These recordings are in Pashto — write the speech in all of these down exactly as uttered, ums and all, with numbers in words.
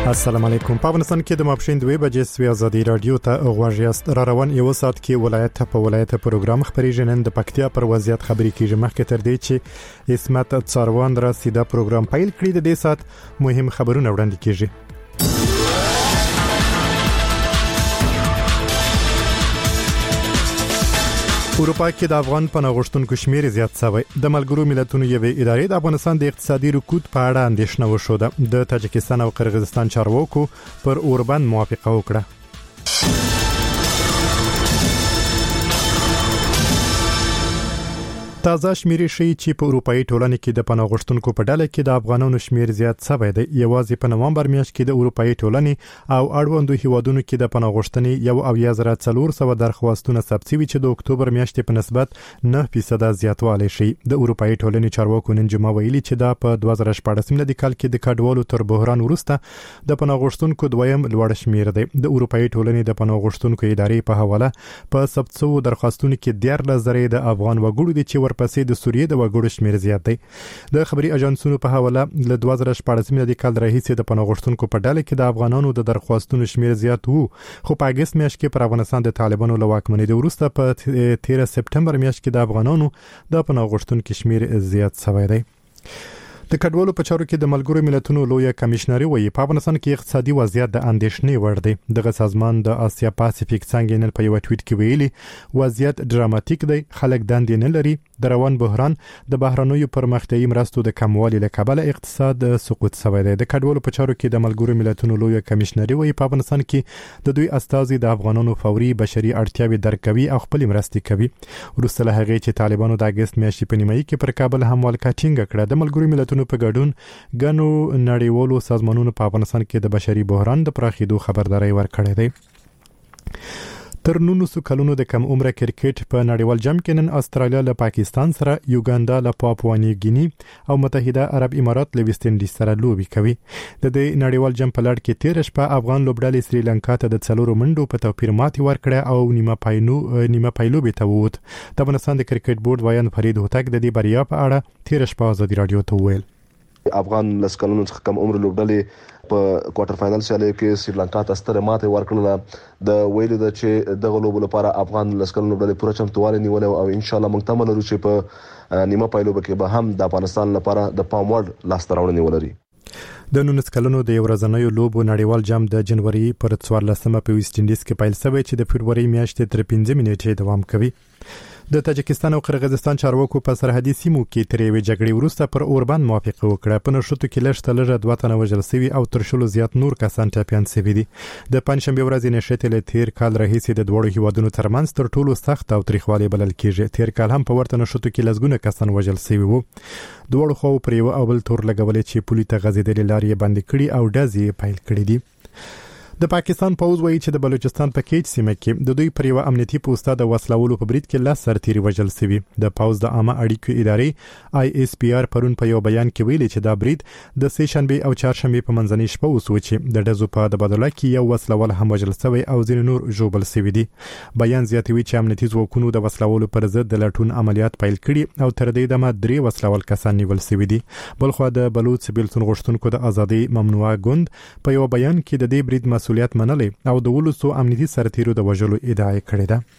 السلام علیکم. په افغانستان کې د ماپښین دوه بجې سوي ازادي رادیو ته غواړی را روان یو ساعت کې ولایت په ولایت پروګرام خبري نن د پکتیا پر وضعیت خبري کیږي. مخکې تر دې چې اسمت څاروان را سیده پروګرام پیل کړی د دې ساعت مهم خبرونه وړاندې کیږي. اروپا کې د افغان پناه غوښتونکو شمیر زیات شوی. د ملګرو ملتونو یوې ادارې د افغانستان د اقتصادي رکود په اړه اندېښنه وښوده. د تاجکستان او قرغیزستان چارواکو پر اوربند موافقه وکړه. تازه شمیرې شي چې په اروپאי ټولنه کې د پناه غوښتونکو په ډله کې د افغانانو شمیر زیات شوی دی. یوازې په نومبر میاشت کې د اروپאי ټولنې او اړوندو هیوادونو کې د پناه غوښتنې یو او یا زره څلور سوه درخواستونه ثبت شوي چې د اکتوبر میاشتې په نسبت نه فیصد زیاتوالی شي. د اروپאי ټولنې چارواکو نن جمعه ویلي چې دا په دوه زره شپږ میلادي کال کې د کډوالو تر بحران وروسته د پناه غوښتونکو دویم لوړ شمیر دی. د اروپאי ټولنې د پناه غوښتونکو ادارې په حواله په ثبت شوو درخواستونو کې دیارلس زره د افغان وګړو دي چې ورپسې د سوریې د وګړو شمیر زیات دی. د خبري اژانسونو په حواله له دوه زره شپږ میلادي کال راهیسې د پناه غوښتونکو په ډله کې د افغانانو د درخواستونو شمیر زیات وو، خو په اگست میاشت کې پر افغانستان د طالبانو له واکمنۍ وروسته په تیره سپټمبر میاشت کې د افغانانو د پناه غوښتونکو شمیر زیات شوی دی. د کډوالو په چارو کې د ملګرو ملتونو لوی کمشنري وایي په افغانستان کې اقتصادي وضعیت د اندېښنې وړ دی. دغه سازمان د آسیا پاسفیک څنګه نن په یو ټویټ کې ویلي وضعیت ډراماتیک دی، خلک دندې نه لري، د روان بحران د بهرنیو پرمختیایي مرستو د کموالي له کبله اقتصاد سقوط شوی دی. د کډوالو په چارو کې د ملګرو ملتونو لوی کمشنري وایي په افغانستان کې د دوی استازي د افغانانو فوري بشري اړتیاوې درک کوي او خپل مرستې کوي. وروسته له هغې چې طالبانو د اگست میاشتې په نیمایي کې پر کابل حمله ټینګه کړه، د ملګرو ملتونو په ګډون غنو نړیوالو سازمانونو په افغانستان کې د بشري بحران د پراخېدو خبرداري ورکړې ده. تر نولس کلونو د کم عمره کرکټ په نړیوال جام کې نن استرالیا له پاکستان سره، یوګاندا له پاپوا نیو ګینی او متحده عرب امارات له ویسټ انډیز سره لوبي کوي. د دې نړیوال جام په لړ کې تیر شپه افغان لوبډلې سریلانکا ته د څلورو منډو په توپیر ماتې ورکړه او نیمه پاینو نیمه پایلوبې ته ووت. د افغانستان د کرکټ بورډ وایان فرید هوتک د دې بریا په اړه تیر شپه ازادي رادیو ته وویل. افغان لسکلونو څخه کم عمر لوبډلې په کوارټر فائنل سیالۍ کې سریلانکا ته ستره ماته ورکړله. د ویلو د چې دغه لوبو لپاره افغان لسکلونو لوبډلې پوره چمتووالی نیولې او ان شاء الله موږ تمه لرو چې په نیمه پایلوبه کې به هم د افغانستان لپاره د پام وړ لاسته راوړنې ولري. د نولس کلونو د یو ورځنیو لوبو نړیوال جام د جنوري پر څوارلسمه په ویسټ انډیز کې پیل شوی چې د فبرवरी میاشتې تر پنځه نیټې دوام کوي. د تاجکستان او قرغیزستان چارواکو په سرحدي سیمو کې تر یوې جګړې وروسته پر اوربند موافقه وکړه. په نشټو کې لږ لږه دوه تنه وژل شوي او تر شلو زیات نور کسان ټپیان شوي دي. د پنځشنبې ورځې نشټې له تیر کال راهیسې د دواړو هیوادونو ترمنځ تر ټولو سخت او تریخوالی بلل کېږي. تیر کال هم په ورته نشټو کې لږونه کسان وژل شوي وو. دواړو خواو پر یو او بل تور لګولې چې پولیس ته غځېدلې لارې بندې کړي او ډزې پیل کړي دي. د پاکستان پوز وایي چې د بلوچستان په کیچ سیمه کې د دوی پر یو امنیتي پوسټه د وسلوالو په برید کې لاس سرتیري وژل شوي. د پوز د عامه اړیکو ادارې آی اس پی آر پرون په یو بیان کې ویلي چې دا برید د سه شنبه او چهارشنبه په منځنۍ شپه وسو چې د ډزو په تبادله کې یو وسلوال هم وژل شوی او ځینې نور ژوبل شوي دي. بیان زیاتوي چې امنیتي ځواکونو د وسلوالو پر ضد د لټون عملیات پیل کړي او تر دې دمه درې وسلوال کسان نیول شوي دي. بلخو د بلوچ بیلتون غوښتونکو د ازادي ممنوعه ګوند په یو بیان کې د دې برید مسؤلیت منلي او د ولسو امنیتي سرتیرو د وژلو ادعا کړې ده.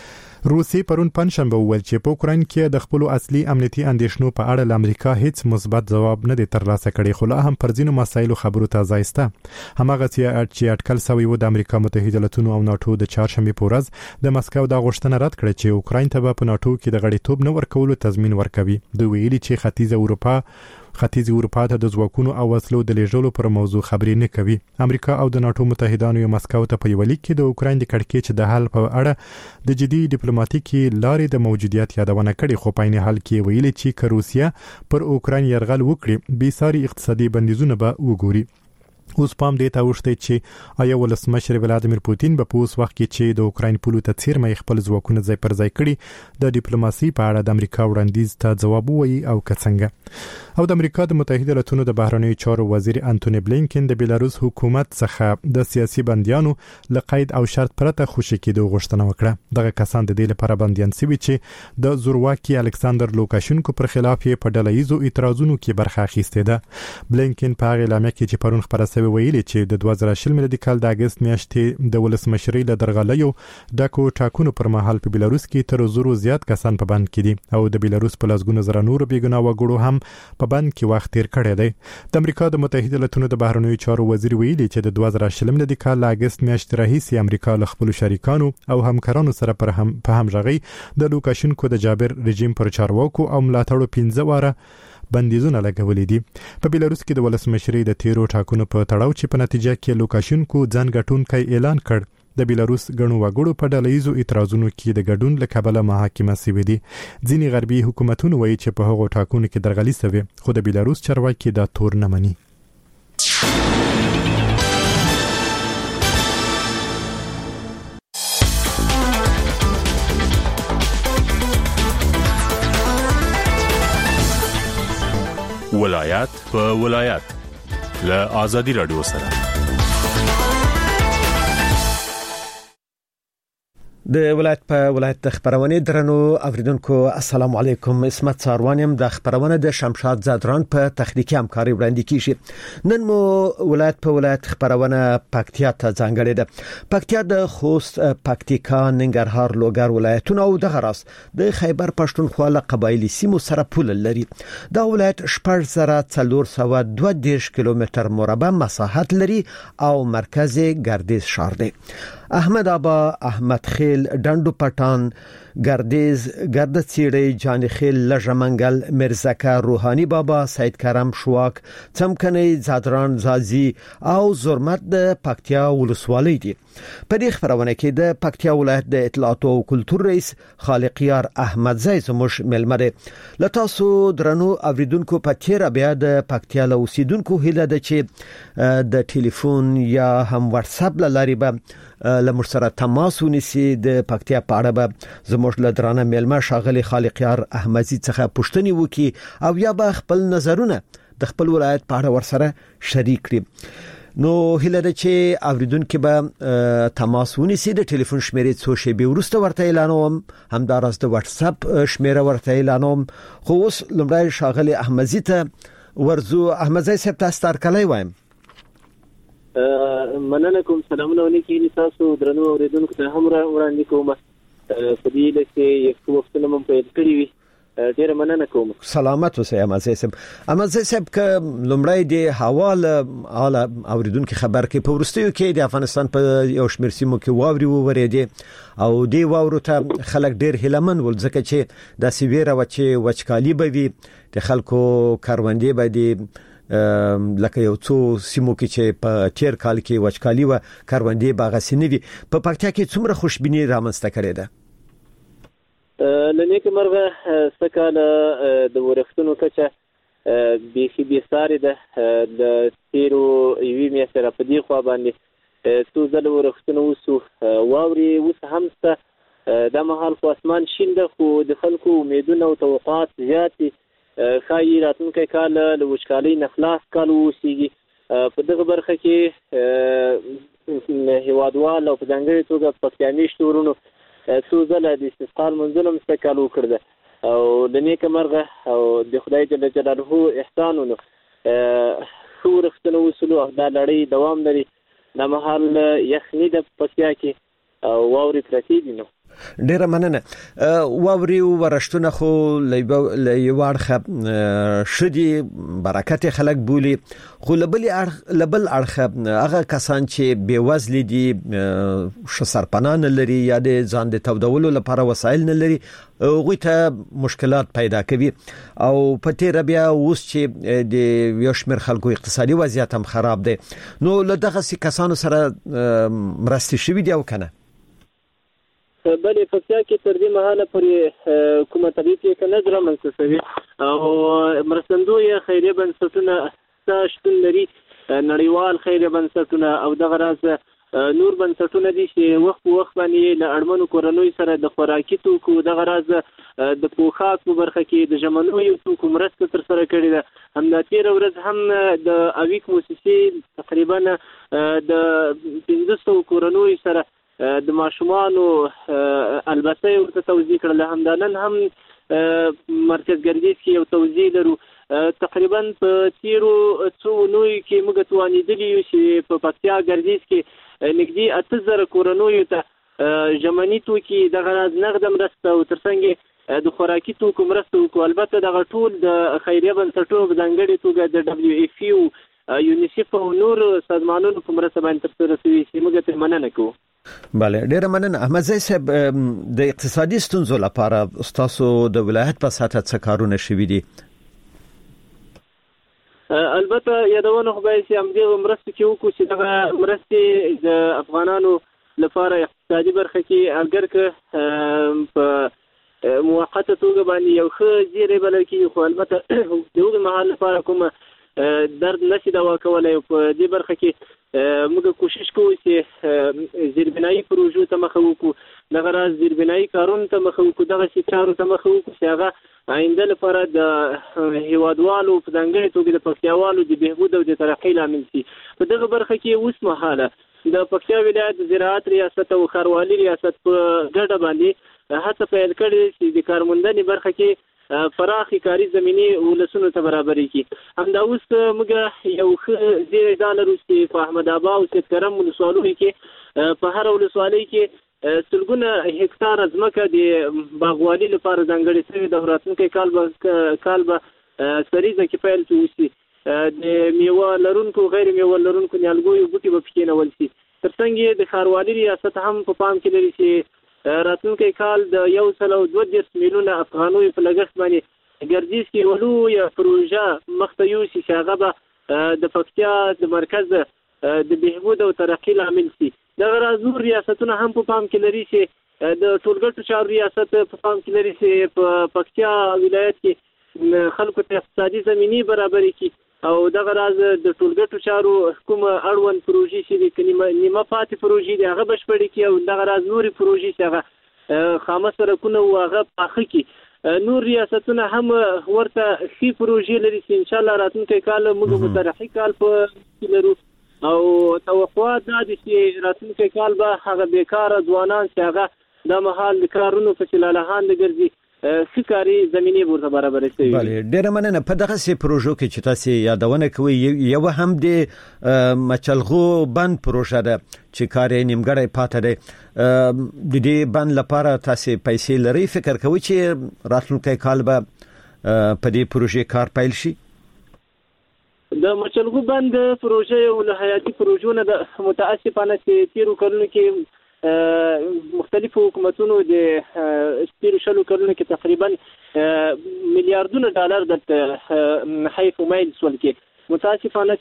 روسي پرون پنځشنبه وویل چې په اوکراین کې د خپل اصلي امنیتي اندېښنو په اړه له امریکا هیڅ مثبت ځواب نه دی ترلاسه کړی، خو لا هم پر ځینو مسایلو خبرو ته ځای شته. هماغه چې اټکل شوی و د امریکا متحده ایالاتونو او ناتو د چهارشنبه په ورځ د مسکو د غوښتنه رد کړه چې اوکراین ته په ناتو کې د غړیتوب نه ورکولو تضمین ورکوي. دوی ویلي چې ختیځ اروپا ختیځ اروپا ته د ځواکونو او وسلو د لیږلو پر موضوع خبرې نه کوي. امریکا او د ناتو متحدانو یې مسکو ته په یو لیک کې د اوکراین د کړکېچ د حل په اړه د جدي ډیپلوماټیکي لارې د موجودیت یادونه کړې، خو په عین حال کې ویلي چې که روسیه پر اوکراین یرغل وکړي بې ساري اقتصادي بندیزونه به وګوري. اوس پام دې ته وشته چې آیا ولسمشر ولادیمیر پوتین په اوس وخت کې چې د اوکراین پولو ته څیرمه خپل ځواکونه ځای پر ځای کړي د ډیپلوماسي په اړه د امریکا وړاندیز ته ځواب وایي او که څنګه. او د امریکا د متحده ایالاتونو د بهرنیو چارو وزیر انټونی بلینکن د بیلاروس حکومت څخه د سیاسي بندیانو له قید او شرط پرته خوشی کېدو غوښتنه وکړه. دغه کسان د دې لپاره بندیان شوي چې د زورواکي الکساندر لوکاشینکو پر خلاف په ډله ییزو اعتراضونو کې برخه اخیستې ده. بلینکن په هغه اعلامیه کې چې پرون خبره سوي ویلي چې د دوه زره شل میلادي کال د اگست میاشتې د ولسمشرۍ له درغلیو ډاکو ټاکونو پر مهال په بیلاروس کې تر زرو زیات کسان په بند کې دي او د بیلاروس په لاسګونو زره نور بېګناه وګړو هم په بند کې وخت تیر کړی دی. د امریکا د متحده ایالاتونو د بهرنیو چارو وزیر ویلي چې د دوه زره شل میلادي کال د اگست میاشتې راهیسې امریکا له خپل شریکانو او همکارانو سره پر هم په همغږي د لوکاشنکو د جابر رژیم پر چارواکو او ملاتړو پنځه واره بندیزونه لګولې دي. په بیلاروس کې د ولسمشرۍ د تیرو ټاکنو په تړاو چې په نتیجه کې لوکاشنکو ځان ګټونکی اعلان کړ، د بیلاروس غنو وګړو په ډلهیزو اعتراضونو کې د ګډون له کبله محاکمه شوې دي. ځینې غربي حکومتونه وایي چې په هغو ټاکنو کې درغلي شوې، خو د بیلاروس چارواکي دا تور نه مني. ولایت په ولایت له آزادي رادیو سره د ولایت په ولایت د خبرونه درنو اوریدونکو السلام علیکم. اسمت ساروانیم د خبرونه د شمشاد زادران په تخنیکی همکاري وړاندې کیږي. نن مو ولایت په ولایت خبرونه پکتیا ته ځانګړې ده. پکتیا د خوست، پکتیکا، ننګرهار، لوګر ولایتونه او د غراس د خیبر پښتونخوا له قبایلی سیمو سره پول لري. دا ولایت شپږ زره څلور سوه دوه دېرش کیلومتر مربع مساحت لري او مرکز ګردیز شهر دی. احمد آبا، احمد خیل، ډنډو پټان، گردیز، گردچیړی، جانخیل، لژمنګل، مرزکه، روحانی بابا، سید کرم، شواک، څمکنی، زادران، زازی او زرمت د پکتیا ولسوالۍ دي. په دې خبرونه کې د پکتیا ولایت د اطلاعات او کلتور رئیس خالقیار احمد زئی زموږ ملمه دی. لتاسو درنو اوریدونکو په تیر بیا د پکتیا له اوسیدونکو هیله ده چې د ټلیفون یا هم واتس اپ لاري به لمر سره تماس ونیسي. د پکتیا په اړه به زموږ له درانه ملمه شاغلي خالقیار احمد زئی څخه پوښتنه وکي او یا به خپل نظرونه د خپل ولایت په اړه ورسره شریک کړي. نو هله د چې اوریدونکو به تماس ونیسي. د ټلیفون شمیرې څو شی به ورسته ورته اعلانوم، همدارس د واتس اپ شمیره ورته اعلانوم. خو اوس لمړی شاغلي احمد زئی ته ورزو. احمد زئی صاحب تاسو تر کله وایم مننه کوم. سلامونه ولیکي تاسو درنو اوریدونکو ته هم وړاندې کوم. په دې لکه یو وختونه مم پیل کړی وي. ډیر مننه کوم. سلامت اوسئ احمد زئی صاحب. احمد زئی صاحب ک لمړی د حواله اعلی اوریدونکو خبر کې په ورستیو کې د افغانستان په یو شمېر سیمو کې واوري وورېدي او دی واورو ته خلک ډیر هلمن ول ځکه چې د سیویره و چې وچکالي به وي، د خلکو کاروندې به دي لکه یو څو سیمو کې چې په تیر کال کې وچکالي و کاروندې باغ سینوي. په پکتیا کې څومره خوشبینی رامنځته کړې ده؟ لنیک مرغه سکاله د ورښتونو کچه بیخي بیساری ده. د تیرو یوی میاشتې را په دې خوا باندې څو ځله ورښتونه وسو واوري اوس هم سته. دا مهال خو اسمان شین ده، خو د خلکو امیدونه او توقعات زیات دي. ښایي راتلونکی کال له وچکالۍ نه خلاص کال واوسیږي. په دغه برخه کې هیوادوال او په ځانګړې توګه پکتیا میشتو ورونو څو ځله د استسقا لمونځونه مستقل وکړل او د نیکه مرغه او د خدای جل جلاله احسانونو ښه ورښتونه وسلو او دا لړۍ دوام لري. دا مهال یخني د پکتیا کې او واورې پرتې دي. نو ډیره مننه. واوري ورښتونه خو لېوړخه شدي برکت خلک بولی، خو لبل لبل اړخه هغه کسان چې بیوزل دي، شسرپنان لري یا د ځان د تودولو لپاره وسایل نه لري، غوي ته مشکلات پیدا کوي. او په تیر بیا اوس چې د یو شمېر خلکو اقتصادي وضعیت هم خراب دی، نو له دغه کسانو سره مرستې شوي دي او کنه؟ بلې پکتیا کې تر دې مهاله پورې کومه طبیعي کې نظر رامنځته شوی او مرستندوی خیریه بنسټونه شتون لري، نړیوال خیریه بنسټونه او دغه راز نور بنسټونه دي چې وخت په وخت باندې له اړمنو کورنیو سره د خوراکي توکو دغه راز د پوښاک په برخه کې د ژمنیو توکو مرسته تر سره کړې ده. همدا تېره ورځ هم د اویک موسسې تقریبا د پنځه سوه کورنیو سره د ماشومانو البته ورته توزیع کړل. همدا نن هم مرکز ګردیز کې یو توزیع لرو تقریبا په تیرو څو نوي کې موږ توانیدلی یو چې په پکتیا ګردیز کې نږدې اته زره کورنیو ته ژمني توکي دغه راز نغد مرسته او ترڅنګ د خوراکي توکو مرسته وکړو. البته دغه ټول د خیریه بنسټونو په ځانګړې توګه د دبلیو ایف یو یونیسف او نور سازمانونو په مرسته باندې ترسره شوي چې موږ ته مننه کوو. بله ډیره مننه. احمد زئی صاحب د اقتصادي ستونزو لپاره تاسو د ولایت په سطح څه کارونه شوي دي؟ البته یادونه خو باید چې همدغه مرستې کې وکړو چې دغه مرستې د افغانانو لپاره اقتصادي برخه کې اگر که په موقته توګه باندې یو ښه زیری بلل کېږي، خو البته د هغې مهال لپاره کومه درد نشي دوا کولی. په دې برخه کې موږ کوشش کوو چې زیربنایي پروژو ته مخه وکړو، دغه راز زیربنایي کارونو ته مخه وکړو، دغسې چارو ته مخه وکړو چې هغه آینده لپاره د هیوادوالو په ځانګړې توګه د پکتیاوالو د بهبود او د ترقۍ لامل شي. په دغه برخه کې اوس مهاله د پکتیا ولایت د زراعت ریاست او ښاروالي ریاست په ګډه باندې هڅه پیل کړې چې د کارموندنې برخه کې پراخې کاري زمینې ولسونو ته برابرې کړي. همدا اوس موږ یو ښه زیری دا لرو چې په احمد ابا او سید کرم ولسوالیو کې په هره ولسوالۍ کې سلګونه هکتاره ځمکه د باغوالي لپاره ځانګړې شوې ده. راتلونکی کال به کال به سریزه کې پیل وشي، د میوه لرونکو غیر میوه لرونکو نیالګیو بوټي به پکې نول شي. ترڅنګ د ښاروالي ریاست هم په پام کې لري چې راتلونکی کال د یو سل او دوه دېرش میلیونه افغانیو په لګښت باندې ګردیز کې یوه لویه پروژه مخته یوسي چې هغه به د پکتیا د مرکز د بهبود او ترقۍ لامل شي. دغه راز نور ریاستونه هم په پام کې لري چې د ټولګټو چارو ریاست په پام کې لري چې په پکتیا ولایت کې خلکو ته اقتصادي زمینې برابرې کړي او دغه راز د ټولګټو چارو کومه اړوند پروژې چې د نیمه پاتې پروژې دي هغه بشپړې کړي او دغه راز نورې پروژې چې هغه خامه سړکونه او هغه پاخه کړي. نور ریاستونه هم ورته ښې پروژې لري چې انشاءالله راتلونکی کال موږ مترقي کال په کې لرو او توقعات دا دي چې راتلونکی کال به هغه بیکاره ځوانان چې هغه د مهال د کارونو په لالهانده ګرځي ښه کاري زمینې ورته برابرې شوي. بله ډېره مننه. په دغسې پروژو کې چې تاسې یادونه کوئ یو هم د مچلغو بند پروژه ده چې کار یې نیمګړی پاته دی. د دې بند لپاره تاسې پیسې لرئ؟ فکر کوئ چې راتلونکی کال به په دې پروژې کار پیل شي؟ د مچلغو بند پروژه یو له حیاتي پروژو نه ده. متاسفانه چې تیرو کلونو کې مختلفو حکومتونو د تیرو شلو کلونو کې تقریبا میلیارډونه ډالر دلته حیف و میل سول کې. متاسفانه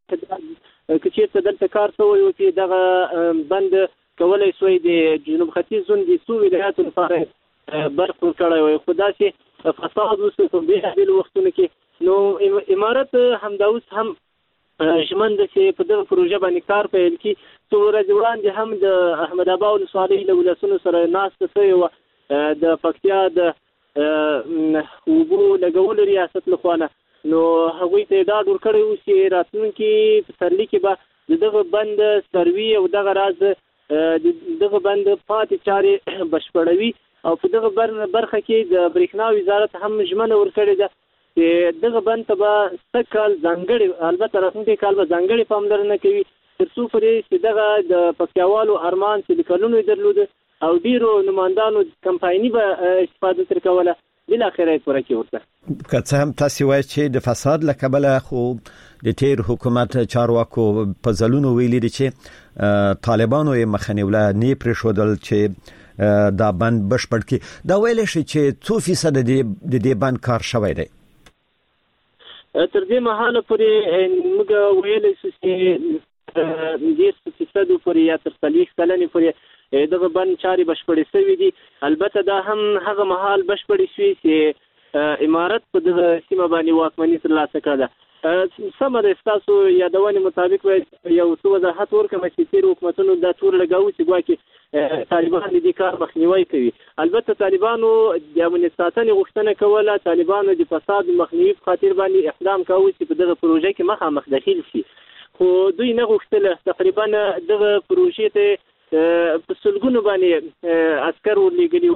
چې چېرته دلته کار شوی و چې دغه بند کولی شوی د جنوب ختیځ زون د څو ولایاتو لپاره برق ورکړی وی، خو داسې فساد اوس په بېلابېلو وختونو کې نو امارت همدا اوس هم ژمن ده چې په دغه پروژه باندې کار پیل کړي. څو ورځې وړاندې هم د احمد ابا ولسوالۍ له ولسونو سره ناسته شوې وه د پکتیا د اوبو لګولو ریاست لخوا نه، نو هغوی ته یې ډاډ ورکړی و چې راتلونکي پسرلي کې به د دغه بند سروي او دغه راز د دغه بند پاتې چارې بشپړوي او په دغه برخه کې د برېښنا وزارت هم ژمنه ورکړې ده چې دغه بند ته به سږ کال ځانګړې البته راتلونکی کال به ځانګړې پاملرنه کوي تر څو پورې چې دغه د پکتیاوالو ارمان چې د کلونو یې درلوده او ډېرو نمایندانو کمپایني به استفاده ترې کوله بالاخره یې پوره کړي ورته. که څه هم تاسې وایئ چې د فساد له کبله خو د تیر حکومت چارواکو په ځلونو ویلي دي چې طالبانو یې مخه نیوله، نه یې پرېښودل چې دا بند بشپړ کړي. دا ویلی شي چې څو فیصده د دې بند کار شوی دی؟ تر دې مهاله پورې موږ ویلی شو چې دېرش فیصدو پورې یا تر څلوېښت سلنې پورې دغه بند چارې بشپړې شوي دي. البته دا هم هغه مهال بشپړې شوي چې امارت په دغه سیمه باندې واکمني ترلاسه کړه. سمه ده ستاسو یادونې مطابق باید یو څه وضاحت ورکړم چې تېرو حکومتونو دا تور لګاوه چې ګواکې طالبان د دې کار مخنیوی کوي. البته طالبانو د امنیت ساتنې غوښتنه کوله، طالبانو د فساد مخنیوي په خاطر باندې اقدام کاوه چې په دغه پروژه کې مخامخ دخیل شي، خو دوی نه غوښتله. تقریبا دغه پروژې ته په سلګونو باندې عسکر ورلېږلي وو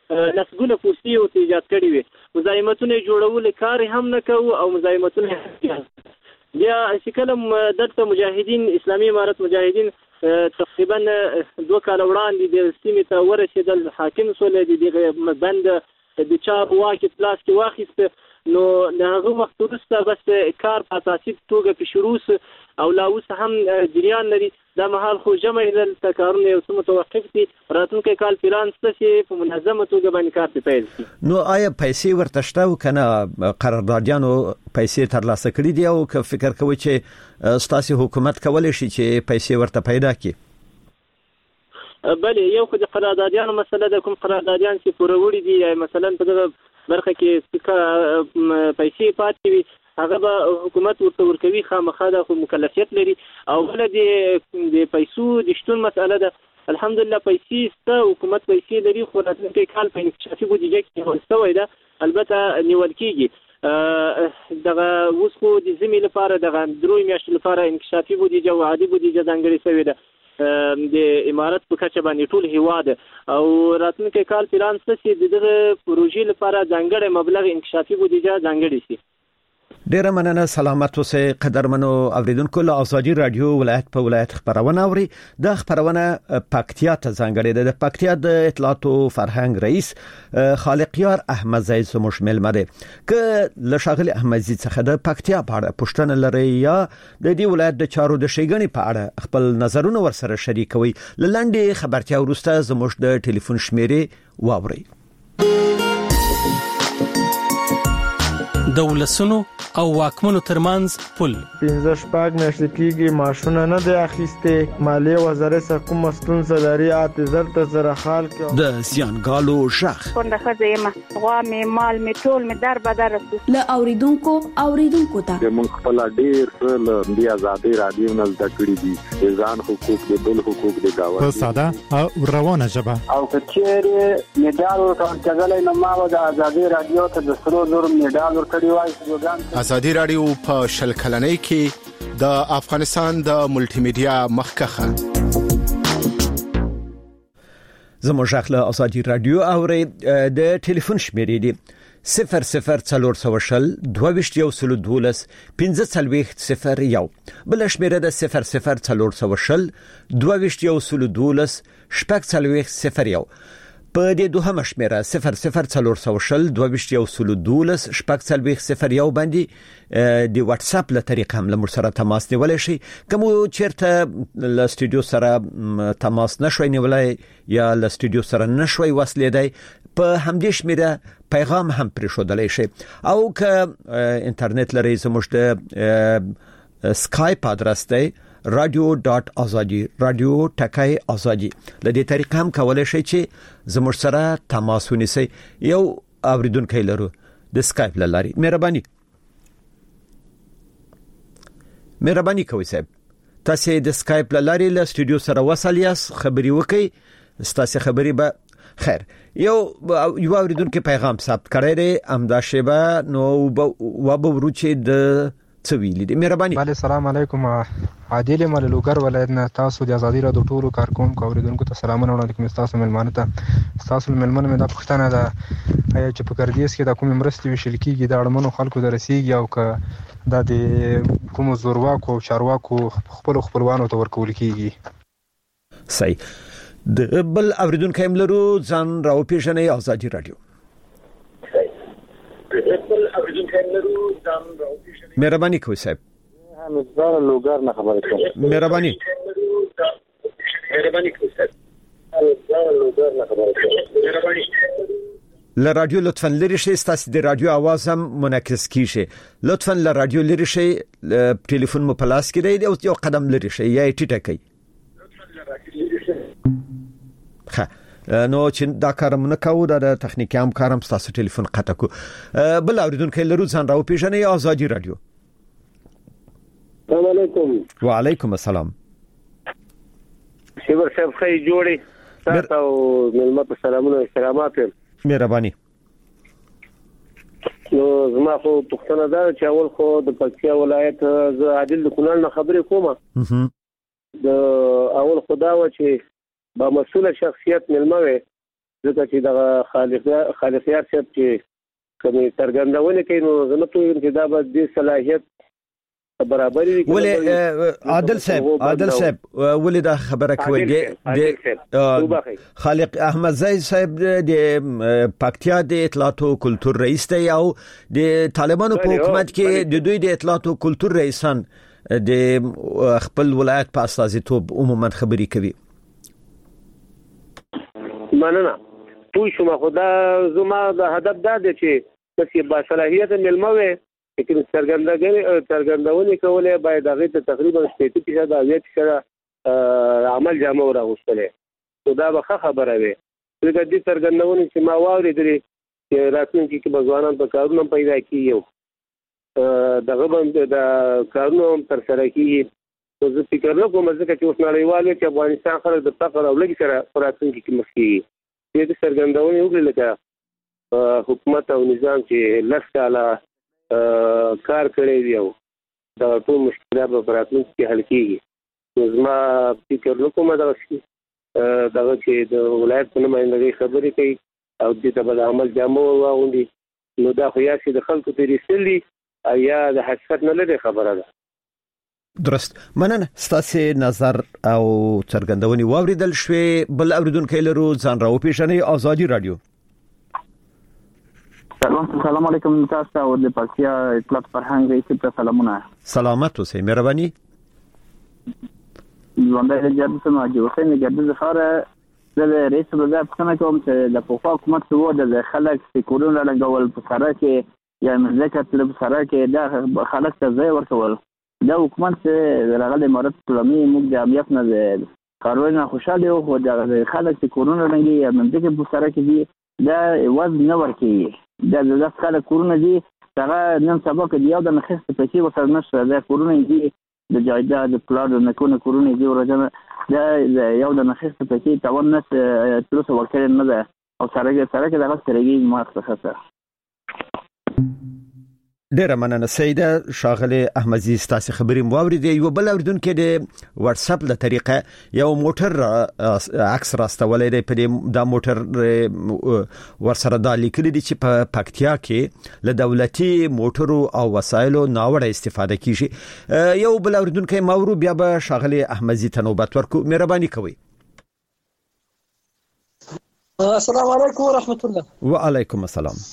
نسګونه پوسټي او ایجاد کړی وي مزاحمتونه جوړول کار هم نه کوو او مزاحمتونه بیا چې کله دلته مجاهدین اسلامي امارت مجاهدین تقریبا دوه کال وړاندې د سیمې ته ورسېدل حاکم سول د بند د چار واکي پلاس کې واخیسته نو هغه وخت وروسته بس کار په اساسي توګه په شروع او لا اوس هم جریان لري دا مهال خو جمع د تکارونه یو څه متوقف دي راتلونکي کال پلان ستاسو په منظمه توګه باندې کار پیل شي. نو آیا پیسې ورته شته او کنه قراردادیانو پیسې ترلاسه کړي دي او که فکر کوي چې ستاسو حکومت کولای شي چې پیسې ورته پیدا کړي؟ بله یو خو د قراردادیانو مسله د کوم قراردادیان چې پوروړي دي مثلا په دغه برخه کې پیسې پاتې وي هغه به حکومت ورته ورکوي خامخا د مکلفیت لري او بل د پیسو د شتون مسله ده الحمدلله پیسې ست حکومت پیسې لري خو راتلونکي کال په انکشافي بودیجه کې ورسوي ده البته نیول کیږي دغه اوس خو د زمي لپاره دغه دروي میاشتې لپاره انکشافي بودیجه او عادي بودیجه ځانګړې شوې ده د امارات په کچه باندې ټول هیواد او راتلونکي کال پلان ستاسو د دغه پروژې لپاره ځانګړی مبلغ انکشافي بودیجه ځانګړی شي. ډیره مننه سلامت اوسئ قدرمنو اوریدونکو له ازادي رادیو ولایت په ولایت خبرونه اوري د خبرونه پکتیا ته ځانګړی ده د پکتیا د اطلاعات او فرهنګ رئیس خالقیار احمد زید سمشمل مده ک له شاغل احمد زید څخه د پکتیا په اړه پښتنه لري یا د دې ولایت د چارو د شیګنې په اړه خپل نظرونه ورسره شریکوي لنډه خبرتیا ورسته زموږ د ټلیفون شمیرې واوري. د ولسونو او واکمنو ترمنځ پل پنځه شپږ میاشتې کېږي ماشونه نه دی اخیسته مالیه وزارت څخه کوم ستونزه لري اته زرت سره حال کې د زیانګالو شخ څنګه خزه ما غوا می مال می ټول می در بدر ل اوریدونکو اوریدونکو ته موږ خپل ډیر څه د آزادي رادیو نه زده کړی دي ځان حقوق د بل حقوق د گاوه په ساده او روانه ژبه او کچېره میډال ورکړل کېږي نو ما د آزادي رادیو ته د سرو زر میډال ورکړی وای. آزادي رادیو په شل کلنۍ کې د افغانستان د ملټي میډیا مخکخه زموږ خپل آزادي رادیو اوري د ټلیفون شمیرې دي صفر صفر څلور سو شل دوه یو سل دولس پنځه څلوېښت صفر یو بل شمیره د صفر صفر څلور سو شل دوه یو سل دولس شپږ څلوېښت صفر یو په دې دوه مشمیره صفر صفر څلور سو شل دوه یو سل دولس شپږ څلوېښت صفر یو باندې د واتس اپ له طریقې هم له سره تماس نیولای شي کوم چیرته له استودیو سره تماس نشوي نیولای یا له استودیو سره نشوي وصلېدای په همدې شمیره پیغام هم پرېښودلی شي او که انټرنیټ لري زموږ د سکایپ ادرس دی رادیو ډاټ ازادي رادیو ټکای ازادي د دې طریقې هم کولای شي چې زموږ سره تماس ونیسي یو اوریدونکو لرو د سکایپ لاري مهرباني مهرباني کوئ صاحب تاسو د سکایپ لاري له استودیو سره وصل یاست خبري وکي ستاسو خبري به خیر یو یو اوریدونکو پیغام ثبت کړی دی امدا شیبه نو وب ورچې د څویلې دي مهرباني. بله سلام علیکم عادل مللوګر ولایت نه تاسو د آزادي رادیو ټولو کارکونکو اوریدونکو ته سلامونه وړاندې کوم تاسو ملمانه ته تاسو ملمنه مې د پښتنه ده چې په کردیس کې د کوم مرستې وشل کیږي د اړمنو خلکو درسیږي او که د دې کوم زورواکو چارواکو خپل خپلوانو ته ورکول کیږي. صحیح د بل اوریدونکو هم لرو ځان راو پیژنې آزادي رادیو مهرباني کوئ صاحب مزار لوګر نه خبره کوم مهرباني مهرباني کوئ صاحب مزار لوګر نه خبره کوم مهرباني ل رادیو لطفا لری شي ستاسو د رادیو आवाज هم منعکس کیږي لطفا ل رادیو لری شي ټلیفون مو پلاس کړئ او یو قدم لری شي یا ټیټه کوي ښه نو چې دا کارم نه کوو د تخنیکی هم کارم ستاسو ټلیفون قطع کو بل اوریدونکو لرو ځان راو پیژنې آزادي رادیو. السلام علیکم. وعلیکم السلام. شیبر صاحب خی جوړي تاسو ملمت سلامونه احترامات مهرباني. نو زما خو پښتنه دا چې اول خو د پکتیا ولایت ز عادل کونال نه خبرې کومه د اول خدا و چې با مسؤل شخصیت ملموي ځکه چې د خالق خالقیات چې کومې څرګندونه کوي نو زه نه پوهیږم چې دا به د صلاحیت برابرۍ ولې عادل صاحب عادل صاحب ولې دا خبره کوي د خالق احمد زئی صاحب د پکتیا د اطلاعات او کلتور رئیس دی او د طالبانو په حکومت کې د دوی د اطلاعات او کلتور رئیسان د خپل ولایت په استازیتوب عموما خبري کوي. مننه پوه شوم خو دا زما د هدف دا دی چې چې با صلاحیت ملموي لیکن څرګندګي څرګندونې کولې باید هغه ته تقریبا شپږ فیصد د اویت سره عمل جامه راوستلې نو دا به خبره وي چې د دې څرګندونې چې ما واورېدلې چې راتلونکي کې بځوانان په کارونو پیدا کیږي دغه باندې د کارونو تر سره کیږي زه فکر نه کوم چې اوس نړیوال چې افغانستان خلک د فقر او لږ سره راتلونکي کې مخ کیږي دې څرګندونې وکړي لکه حکومت او نظام چې لږ کاله کار کړی دی او دا ټول مشکلات په راتلونکي کې حل کیږي نو زما فکر نه کوم دا دغه چې د ولایت په نمائندګۍ خبرې کوي او دې ته به عمل جامه واغوندي نو دا خو یا چې د خلکو ته رسېدلي او یا د حقیقت نه لري خبره ده. درست مننه ستاسو نظر او څرګندونې واوریدل شوې بل اوریدونکو لرو ځان راو پیژنې ازادي رادیو. سلام سلام علیکم تاسو او د پکتیا اطلاعات فرهنګ رئیس ته سلامونه. سلامت اوسئ مهرباني. ژوندۍ جوړ سم جو حسین جدید خاره د رئیس وزیر څنګه کوم چې د پوښتنه حکومت وو د خلک سکولونه لګول په سره کې یا مزکه تل په سره کې د خلک ته ځای ورکول دا حکومت چې راغلي امارات اسلامي موږ د امنیت نه کارونه خوشاله او خو د خلک سکولونه لګي یا مزکه په سره کې دي دا وزن نه ورکي دا د خلک کورونه دي هغه نن سبا کې یو د نخښت پیسې وسره نشته دا کورونه دي د جایداد د پلاټ نه کونه کورونه دي ورته دا یو د نخښت پیسې تاون نه تر څو ورکړي نه ده او سره سره کې دغه سرګي ما څه ډیره مننه سیده شاغله احمدزي ستاسو خبرې مواورید یو بل اوریدونکو د واتس اپ له طریقه یو موټر عکس راستولې دی په د موټر ورسره د لیکلي دي چې په پکتیا کې له دولتي موټرو او وسایلو ناوړه استفاده کیږي. یو بل اوریدونکو ماورو بیا به شاغله احمدزي ته نوبت ورکو مهرباني کوي. السلام علیکم ورحمت الله. وعلیکم السلام.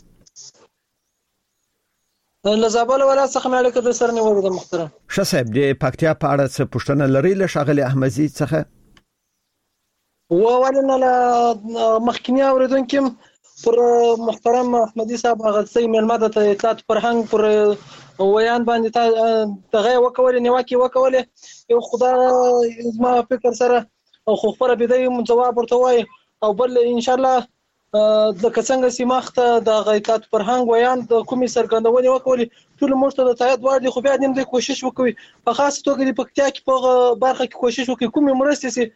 لزابل ولا څخه مالک د سر نیولو د محترم شه صاحب د پکتیا په اړه څه پوښتنه لري له شاغله احمدزي څخه و ولنه له مخکنی اوریدونکو پر محترم احمدي صاحب هغه سي ملمده ته اطلاعات فرهنګ پر ویان باندې دغه وکول نیواکي وکول یو خدای زما فکر سره خو خبره بده جواب ورته وای او بل ان شاء الله د کڅنګ سیماخته د غیتات فرهنګ ویان د کومي سرګندونې وکولي ټول مرسته د تایید وړ دي خو بیا دیم د کوشش وکوي په خاصه توګه د پکتیا کې په برخه کې کوشش وکوي کومي مرسته سي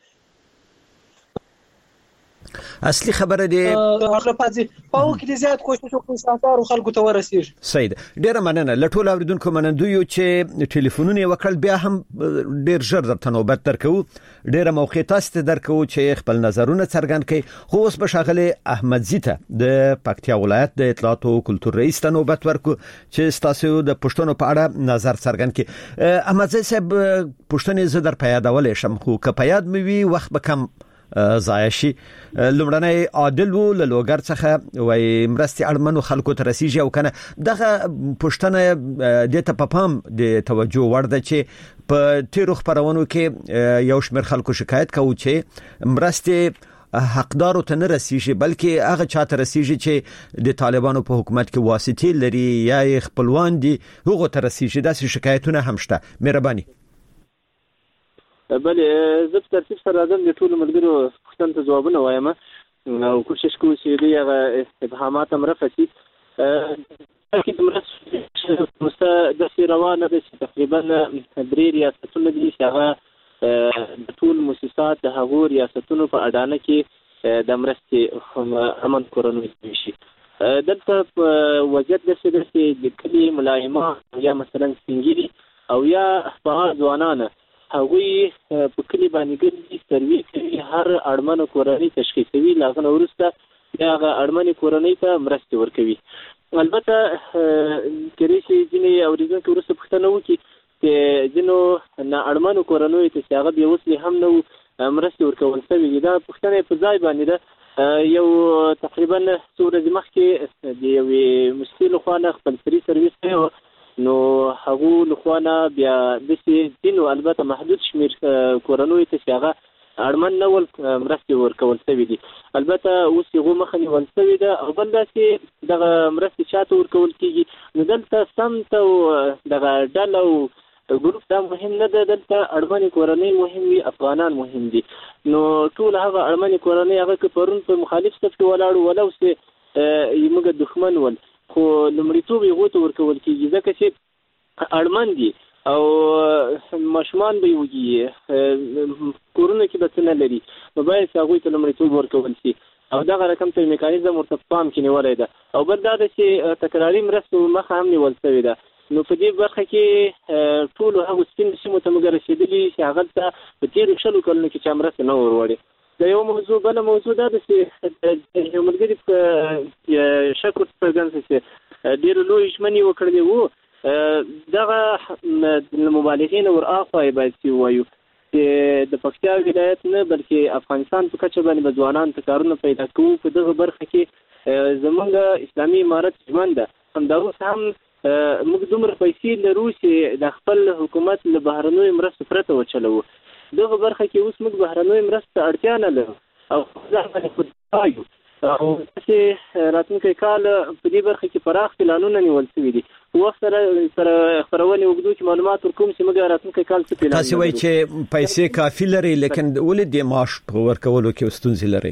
اصلي خبره دی هغه پاتې په وکړي زیات کوشش وکړي ساتار خلکو ته ورسیږي. سید ډیره مننه لټول اوریدونکو منندو یو چې ټلیفونونه وکړل بیا هم ډیر ژر درته نوبت درکو ډیره موقع تاسو ته درکو چې خپل نظرونه څرګند کړي خو اوس به شاغله احمدزي ته د پکتیا ولایت د اطلاعات او کلتور رئیس ته نوبت ورکو چې تاسو د پښتون په اړه نظر څرګند کړي. احمدزي صاحب پښتون زه در پیادول شم خو که پیاد مې وي وخت به کم زایشي لمړنۍ عادل وو له لوګر څخه وای مرستي اړمنو خلکو ته رسیږي او کنه دغه پښتنه د ته پپام د توجه ورده چې په تیرو خبرونو کې یو شمېر خلکو شکایت کوي چې مرستي حقدارو ته نه رسیږي بلکې هغه چاته رسیږي چې د طالبانو په حکومت کې واسطي لري یا خپلوان دي هغه ته رسیږي داسې شکایتونه هم شته. مهرباني. بلې زه په ترتیب سره راځم د ټولو ملګرو پوښتنو ته ځوابونه وایم او کوشش کوم چې دوی هغه ابهامات هم رفع کړي کې د مرستې داسې روانه ده چې تقریبا درې ریاستونه دي چې هغه د ټول مؤسسات د هغو ریاستونو په اډانه کې د مرستې امن کورنوي شي. دلته وضعیت داسې ده چې د کلي ملایمان یا مثلا سپینګیري او یا فعال ځوانان هغوی په کلی باندې ګرځي سروي کوي هر اړمنه کورنۍ تشخیصوي لاغنه ورسته هغه اړمنې کورنۍ ته مرستې ورکوي. البته کله چې ځینې اوریدونکو وروسته پوښتنه وکړي چې ځینو نه اړمنو کورنیو ته چې هغه بې وسلې هم نه مرستې ورکول شوې دي، دا پوښتنه په ځای باندې ده. یو تقریبا څو ورځې مخکې د یوې مؤسسې لخوا نه خپل فري سرویس کوي، نو هغو لخوا نه بیا داسې ځینو البته محدود شمېر کورنیو ته چې هغه اړمن نه ول مرستې ورکول شوې دي. البته اوس هغو مخه نیول شوې ده. او بل دا چې دغه مرستې چا ته ورکول کېږي، نو دلته سمت او دغه ډله او ګروپ دا مهم نه ده، دلته اړمنې کورنۍ مهم وي، افغانان مهم دي. نو ټول هغه اړمنې کورنۍ هغه که پرون په مخالف صف کې ولاړو ولو چې موږ دښمن ول، خو لومړیتوب یې هغو ته ورکول کېږي ځکه چې اړمن دي او ماشومان به یې وږي، کورونه کې به څه نه لري، نو باید چې هغوی ته لومړیتوب ورکول شي. او دغه رقم ته میکانیزم ورته په پام کې نیولی ده. او بل دا ده چې تکراري مرستو مخه هم نیول شوې ده. نو په دې برخه کې ټولو هغو سپینو سیمو ته موږ رسېدلي چې هغلته په تېرو شلو کلونو کې چا مرستې نه وروړې. د یو موضوع بله موضوع دا ده چې یو ملګري په شک ورته څرګند شو چې ډېرو لویې ژمنې وکړلې وو. دغه مبالغې نه ورهاخوا یې باید چې ووایو چې د پکتیا ولایت نه بلکې افغانستان په کچه باندې به ځوانانو ته کارونه پیدا کوو. په دغه برخه کې زموږ اسلامي امارت ژمن ده. همداروس هم موږ دومره پیسې لرو چې د خپل حکومت له بهرنیو مرستو پرته وچلوو. دغه برخه کې اوس موږ بهرنیو مرستو ته اړتیا نه لرو او ځان باندې خودکفا یو. او چې راتلونکی کال په دې برخه کې پراخ پلانونه نیول شوي دي. وخت سره سره خپرونې وګدو چې معلومات ورکوم چې موږ راتلونکی کال څه پلان لرو. تاسو وایئ چې پیسې کافي لري، لیکن ولې د معاش په ورکولو کې ستونزې لري؟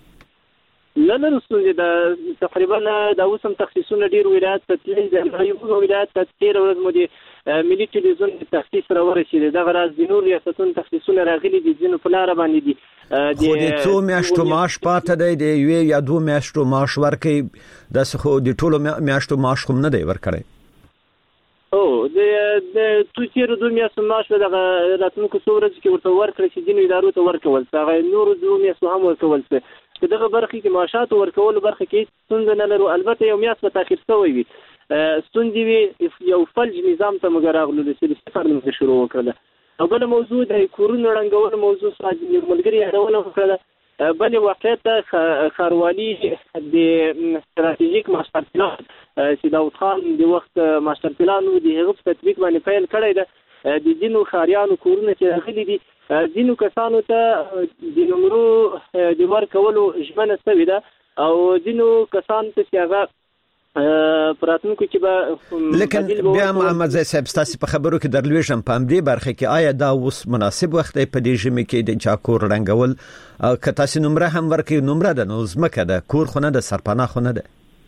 نه نه ستونزې ده. تقریبا دا اوس هم تخصیصونه ډېر ولایت ته تللي دي. یو ولایت ته تېره ورځ مو د ملي ټلویزیون تخصیص راورسېدی. دغه راز د نور ریاستونو تخصیصونه راغلي دي، ځینو په لاره باندې دي. خو د څو میاشتو معاش پاته دی، د یوې یا دوه میاشتو معاش ورکوي، داسې خو د ټولو میاشتو معاش هم نه دی ورکړی. او د تېرو دوه میاشتو معاش به دغه راتلونکو څو ورځو کې ورته ورکړی چې ځینو ادارو ته ورکول شي، هغه نورو دوه میاشتو هم ورکول شي. په دغه برخه کې معاشاتو ورکولو برخه کې ستونزه نه لرو. البته یو میاشت به تاخیر شوی وي، ستونزې وي، یو فلج نظام ته موږ راغلو د صفر نه شروع وکړله. او بله موضوع د کورونو ړنګولو موضوع یو ملګري یادونه وکړله. بلې واقعیت ته ښاروالي د ستراتیژیک ماسټر پلان چې داود خان د وخت ماسټر پلان و، د هغه په تطبیق باندې پیل کړی ده. د ځینو ښاریانو کورونه چې راغلي دي، ځینو کسانو ته د نمرو د ورکولو ژمنه شوې ده او ځینو کسانو ته چې هغه پراتونکو کې به لیکن بیا محمد زئی صاحب ستاسو په خبرو کې درلوېږم په همدې برخه کې آیا دا اوس مناسب وخت دی په دې ژمي کې د چاکور رنګول او که تاسو نمره هم ورکړئ؟ نمره ده نو ځمکه ده، کور خو نه ده، سرپناه خو نه ده.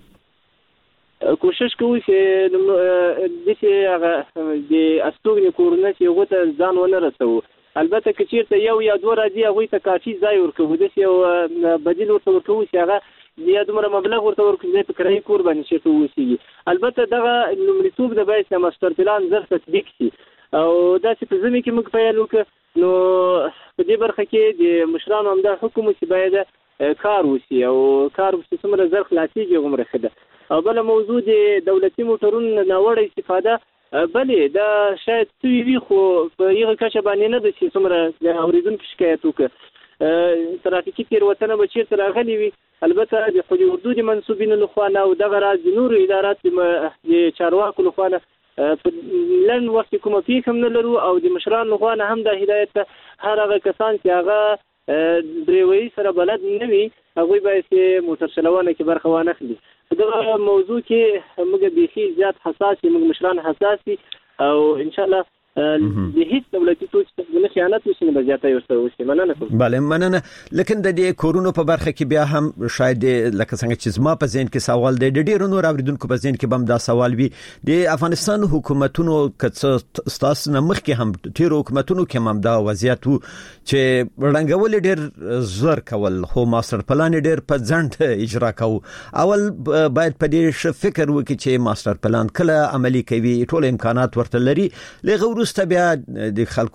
کوشش کوو چې د هغه د استوګنې کورونه چې هغو ته ځان ونه رسوو. البته که چېرته یو یا دوه راځي هغوی ته کافي ځای ورکوو، داسې یو بدیل ورته ورکوو چې هغه یا دومره مبلغ ورته ورکړي چې په کرایي کور باندې چېرته واوسېږي. البته دغه لومړیتوب د باید چې ماسټر پلان زر تطبیق شي او داسې په ژمي کې موږ پیل وکړو. نو په دې برخه کې د مشرانو همدا حکم چې باید کار وشي او کار چې څومره زر خلاصېږي هغومره ښه ده. او بله موضوع د دولتي موټرونو ناوړه استفاده، بلې دا شاید سوي وي خو په هغه کچه باندې نه ده چې څومره د اورېدونکو شکایت وکړه. ترافیکي تېروتنه به چېرته راغلي وي، البته د خود اردو د منصوبینو لخوا نه او دغه راز د نورو ادارات د چارواکو لخوا نه په لنډ وخت کې کومه پیښه هم نه لرو. او د مشرانو لخوا نه هم دا هدایت ته هر هغه کسان چې هغه دریوي سره بلد نه وي هغوی باید چې موټر چلونه کې برخه وانخلي. په دغه موضوع کې موږ بیخي زیات حساس یو، موږ مشران حساس دي او انشاءالله د هیڅ دولتي توچ نه خیانت وشي نه زیاته ورسره وشي. مننه کوم. بله مننه. لیکن د دې کورونو په برخه کې بیا هم شاید لکه څنګه چې زما په ذهن کې سوال دی، د ډېرو نور اوریدونکو په ذهن کې به هم دا سوال وي، د افغانستان حکومتونو که ستاسو نه مخکې هم تېرو حکومتونو کې هم دا وضعیت و چې رنګول ډېر زر کول خو ماسټر پلان ډېر په ځنډ اجرا کوو. اول باید په دې فکر وکړي چې ماسټر پلان کله عملي کوي، ټول امکانات ورته لري، لږ وروسته بیا د خلکو کورونه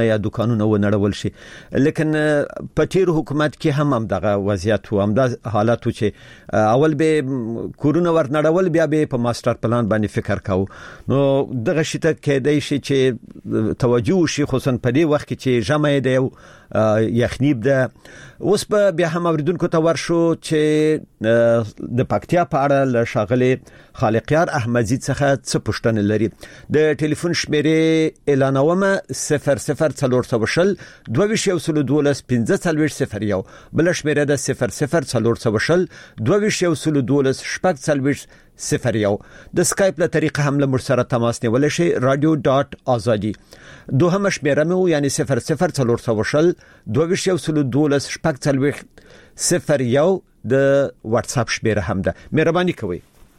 یا دکانونه ونړول شي. لیکن په تیر حکومت کې هم هم دغه وضعیت و، هم د حالت چې اول به کورونه ورنړول بیا به په ماستر پلان باندې فکر کاوه. نو دغه شی ته کېدای شي چې توجه شي، خصوصا په دې وخت کې چې جمع دی یخنیب ده. اوس په بیا هم اوریدونکو ته ورشو چې د پکتیا په اړه له ښاغلي خالقیار احمدزي څخه څه پوښتنه لري. د ټلیفون شمیرې اعلانومه صفر صفر څلور سوه شل دوه ویشت یو سل دولس پنځه څلوېښت صفر یو، بل شمیره ده صفر صفر څلور سوه شل دوه ویشت یو سل دولس شپږ څلوېښت صفر یو. د سکایپ له طریقه هم له موږ سره تماس نیولی شئ، رادیو ډاټ ازادي. دوهمه شمیره مې یعنی صفر صفر څلور سوه شل دوه ویشت یو سل دولس شپږ څلوېښت صفر یو د واتس اپ شمیره هم ده. مهرباني کوئ.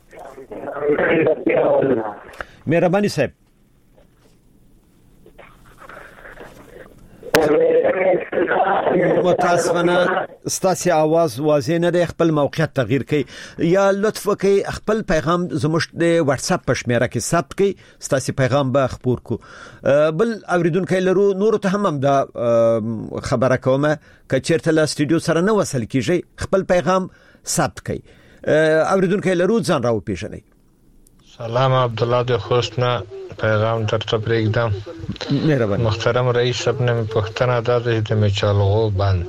مهرباني صاحب. متاسفانه ستاسو आवाज واضح نه دی، خپل موقعیت تغییر کړئ یا لطف وکړئ خپل پیغام زموږ د واتس اپ په شمیره کې ثبت کړئ، ستاسو پیغام به خبر کو. بل اوریدونکو لرو نور ته هم دا خبره کومه چې چیرته له سټوډیو سره نه وصل کیږي، خپل پیغام ثبت کړئ. اوریدونکو لرو ځان راو پیژنئ. سلام، عبد الله د خوستنا پیغام درته پرېږدم. مهرباني. محترم رئیس صاحب نه پوښتنه ده د میچالغو بند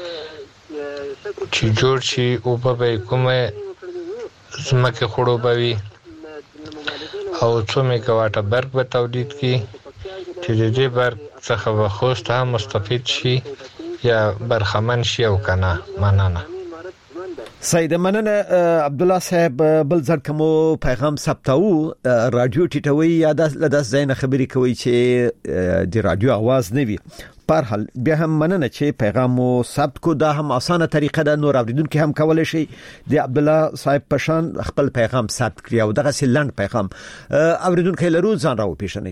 چې جوړ شي او په کومه زمکه خړوبوي او څو میگاواټه برق به تولید کی چې د دې برق څخه به خوست هم مستفید شي یا برخمن شي او کنه. مننه. سید مننه عبد الله صاحب. بل ځل کوم پیغام ثبتاو رادیو ټیټوي یا د لداس زین خبري کوي چې د رادیو आवाज نه وي. پر حال بیا هم مننه چې پیغام مو ثبت کو، دا هم اسانه طریقه ده. نور اوریدونکو هم کولای شي د عبد الله صاحب پشان خپل پیغام ثبت کړي او دغه سلند پیغام اوریدونکو لرو ځان راو پیژنئ.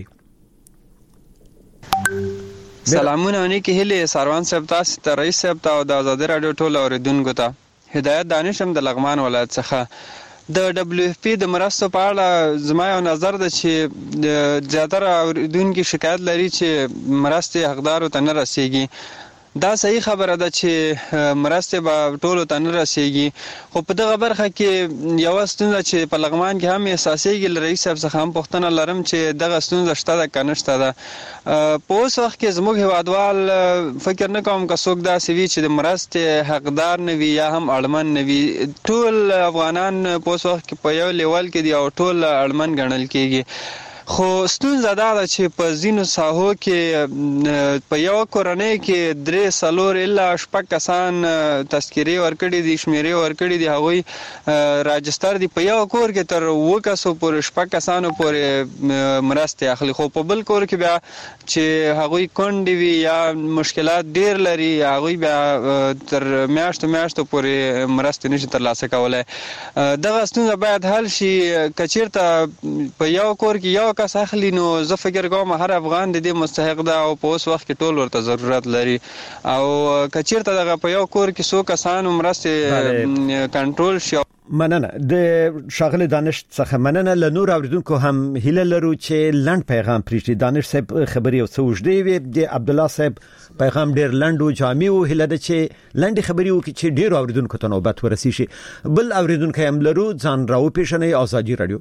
سلامونه انیکه هله سروان صاحب، تاسو ته رئیس صاحب ته او د آزادي رادیو ټول اوریدونکو ته هدایت دانشم د لغمان ولایت څخه. د دبليو اف پی د مرستو په اړه زما یو نظر ده چې زیاتره اوریدونکو شکایت لري چې مرستې حقدارو ته نه رسیږي. دا صحیح خبره ده چې مرستې به ټولو ته نه رسیږي، خو په دغه برخه کې یو ستونزه چې په لغمان کې هم احساسېږي، له رئیس صاحب څخه هم پوښتنه لرم چې دغه ستونزه شته ده که نشته ده. په اوس وخت کې زموږ هیوادوال فکر نه کوم که څوک داسې وي چې د مرستې حقدار نه وي یا هم اړمن نه وي. ټول افغانان په اوس وخت کې په یو لیول کې دي او ټول اړمن ګڼل کېږي. خو ستونزه دا ده چې په ځینو ساحو کې په یو کورنۍ کې درې څلور الا شپږ کسان تذکیرې ورکړي دي، شمیرې ورکړي دي، هغوی راجستر دي. په یو کور کې تر اووه کسو پورې شپږ کسانو پورې مرستې اخلي، خو په بل کور کې بیا چې هغوی کونډې وي یا مشکلات ډیر لري، هغوی بیا تر میاشتو میاشتو پورې مرستې نشي ترلاسه کولی. دغه ستونزه باید حل شي. که چیرته په یو کور کې یو کس اخلي نو زه فکر کوم هر افغان د دې مستحق ده او په اوس وخت کې ټول ورته ضرورت لري. او که چیرته دغه په یو کور کې څو کسان مرستې کنټرول شي. مننه د شاغله دانش څخه. مننه. له نور اوریدونکو هم هیله لرو چې لند پیغام پریږدي. دانش صاحب خبري او سوجدي وي، د عبد الله صاحب پیغام ډیر لند او جامع او هیله ده چې لند خبري وکړي چې ډیر اوریدونکو ته نوبت ورسي شي. بل اوریدونکو هم لرو، ځان راو پیژنئ. آزادي رادیو.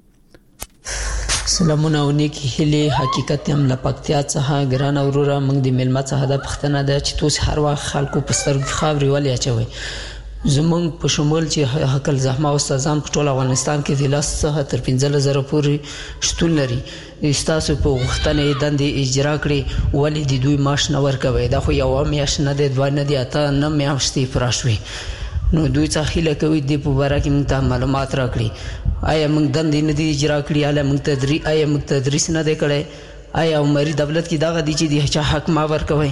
سلامونه او نیکی هلي. حقیقت هم لپکتیا څخه ګران اوروره موږ د ملما څخه د پښتنه ده چې توس هر وخت خلکو په سترګې خاوري ولې اچوي. زمونږ په شمول چې حقل زحمه استادان په ټول افغانستان کې د لاس څخه تر پنځه زره پورې شتون لري. استاسو په وختنې دندې اجرا کړي ولې د دوی معاش نه ورکوي. دا خو یو میاش نه دی، دوه نه دی، اته نه میاشتې پراشوي. نو دوی څخه خله کوي د په باره کې موږ ته معلومات راکړي. آیا موږ دندې نه دي اجرا کړي؟ آیا موږ تدریس آیا موږ تدریس نه دی کړی؟ آیا عمري دولت کې دغه دي چې د چا حق ما ورکوي؟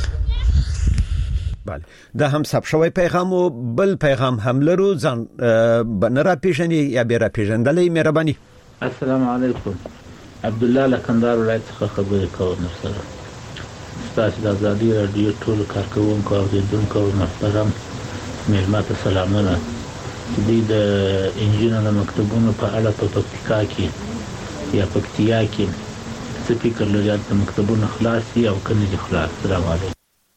بله، دا هم ثبت شوی پیغام او بل پیغام هم لرو. ځان بنرا پیژنې یا بیره پیژندلې. مهرباني. السلام علیکم. عبد الله لکندار ولایت څخه خبرې کوم. سره ستاسو د آزادي رادیو ټول کارکونکو او اوریدونکو محترم مېلمه ته سلامونه. د انجینر مکتبونو په اړه په پکتیکا کې یا پکتیا کې څه فکر لري چې مکتبونه خلاص دي او کنه دي خلاص. السلام علیکم.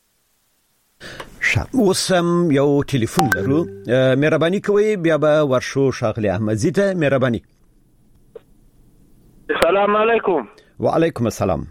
اوسم یو ټلیفون لرو، مهرباني کوئ بیا به ورشو ښاغلي احمدزي ته. مهرباني. السلام علیکم. وعلیکم السلام.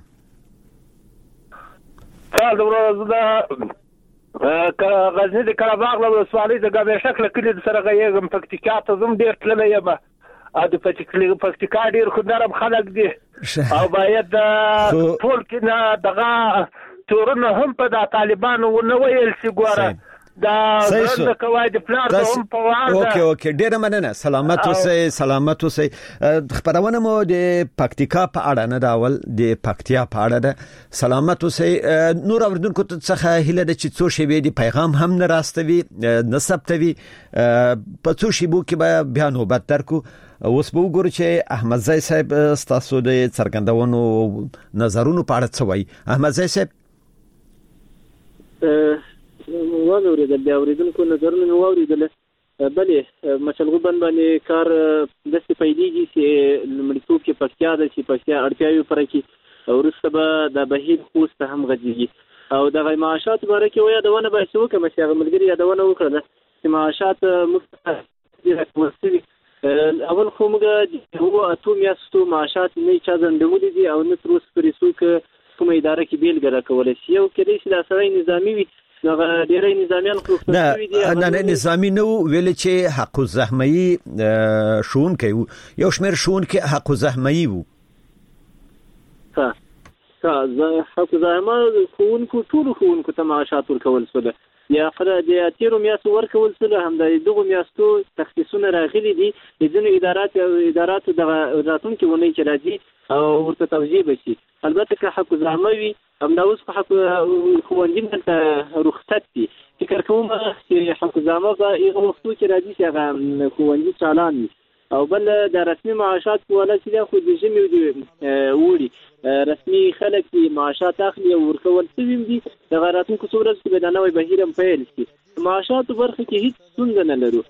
تاسو ورځ دا غزنی د قرهباغ له ولسوالۍ د ګابر شکل کلی سره غیږم پکتیکا ته زم ډیر تللی یم. ا د پکتیکا ډیر خو نرم خلک دي او باید ټول کینه دغه تورونه هم په د طالبانو نه ویل سی ګوره دا د قواعد پلان هم په واده. اوکې اوکې ډیر مننه. سلامت اوسئ سلامت اوسئ. خبرونه مو د پکتیکا په اړه نه داول د پکتیا په اړه ده. سلامت اوسئ. نور اوردونکو څخه هیله ده چې څو شی دی پیغام هم نه راستوي نه ثبتوي په څو شی بو کې به بیا نوبت درکو. اوس به وګورو چې احمدزي صاحب تاسو د څرګندونو نظرونو په اړه څه وایي. احمدزي صاحب واغه ورېدل بیا ورېدونکو نظرونه مې واورېدل. بلې مشلغوبن باندې کار داسې پیلېږي چې لومړیتوب کې پکتیا ده چې پکتیا اړتیاوې پوره کړي، وروسته به د بهیر خوست ته هم غځېږي. او دغه معاشاتو باره کې یادونه به څه وکړم چې هغه ملګري یادونه وکړه چې معاشات موږ راکمل شوي. اول خو موږ هغو اتو میاشتو معاشات نه چا ځنډولي دي او نه تر اوسه پورې څوک کومه اداره کې بیلګه راکولی شي. یو کېدای شي دا سړی نظامي وي، هغه ډېری نظامیان خو نه نه نظامي نه ویل چې حق الزحمه‌ای ښوونکی وو، یو شمېر ښوونکي حق الزحمه‌ای وو. ها ها حق الزحمه ښوونکو ټولو ښوونکو ته معاشات ورکول شول. یا خره د تیرو میاشتو ورکول شول، هم د دغو میاشتو تخصیصونه راغلي دي د ځینو ادارات اداراتو دغه راتلونکي اونۍ کې راځي او ورته توجیه بشي. البته که حق الزحمه وي همدا اوس په حق ښوونځي ته رخصت دي. فکر کوم چې حق الزحمه به هغه وختو کې راځي چې هغه ښوونځي چالان وي. او بل د رسمي معاشات په ولا چې دا خو د ژمي وړي رسمي خلک دي معاشات اخلي او ورکول شوي دي. د راتلونکو څو ورځو کې به دا نوی بهیر هم پیل شي. معاشاتو برخه کې هیڅ ستونزه نه لرو،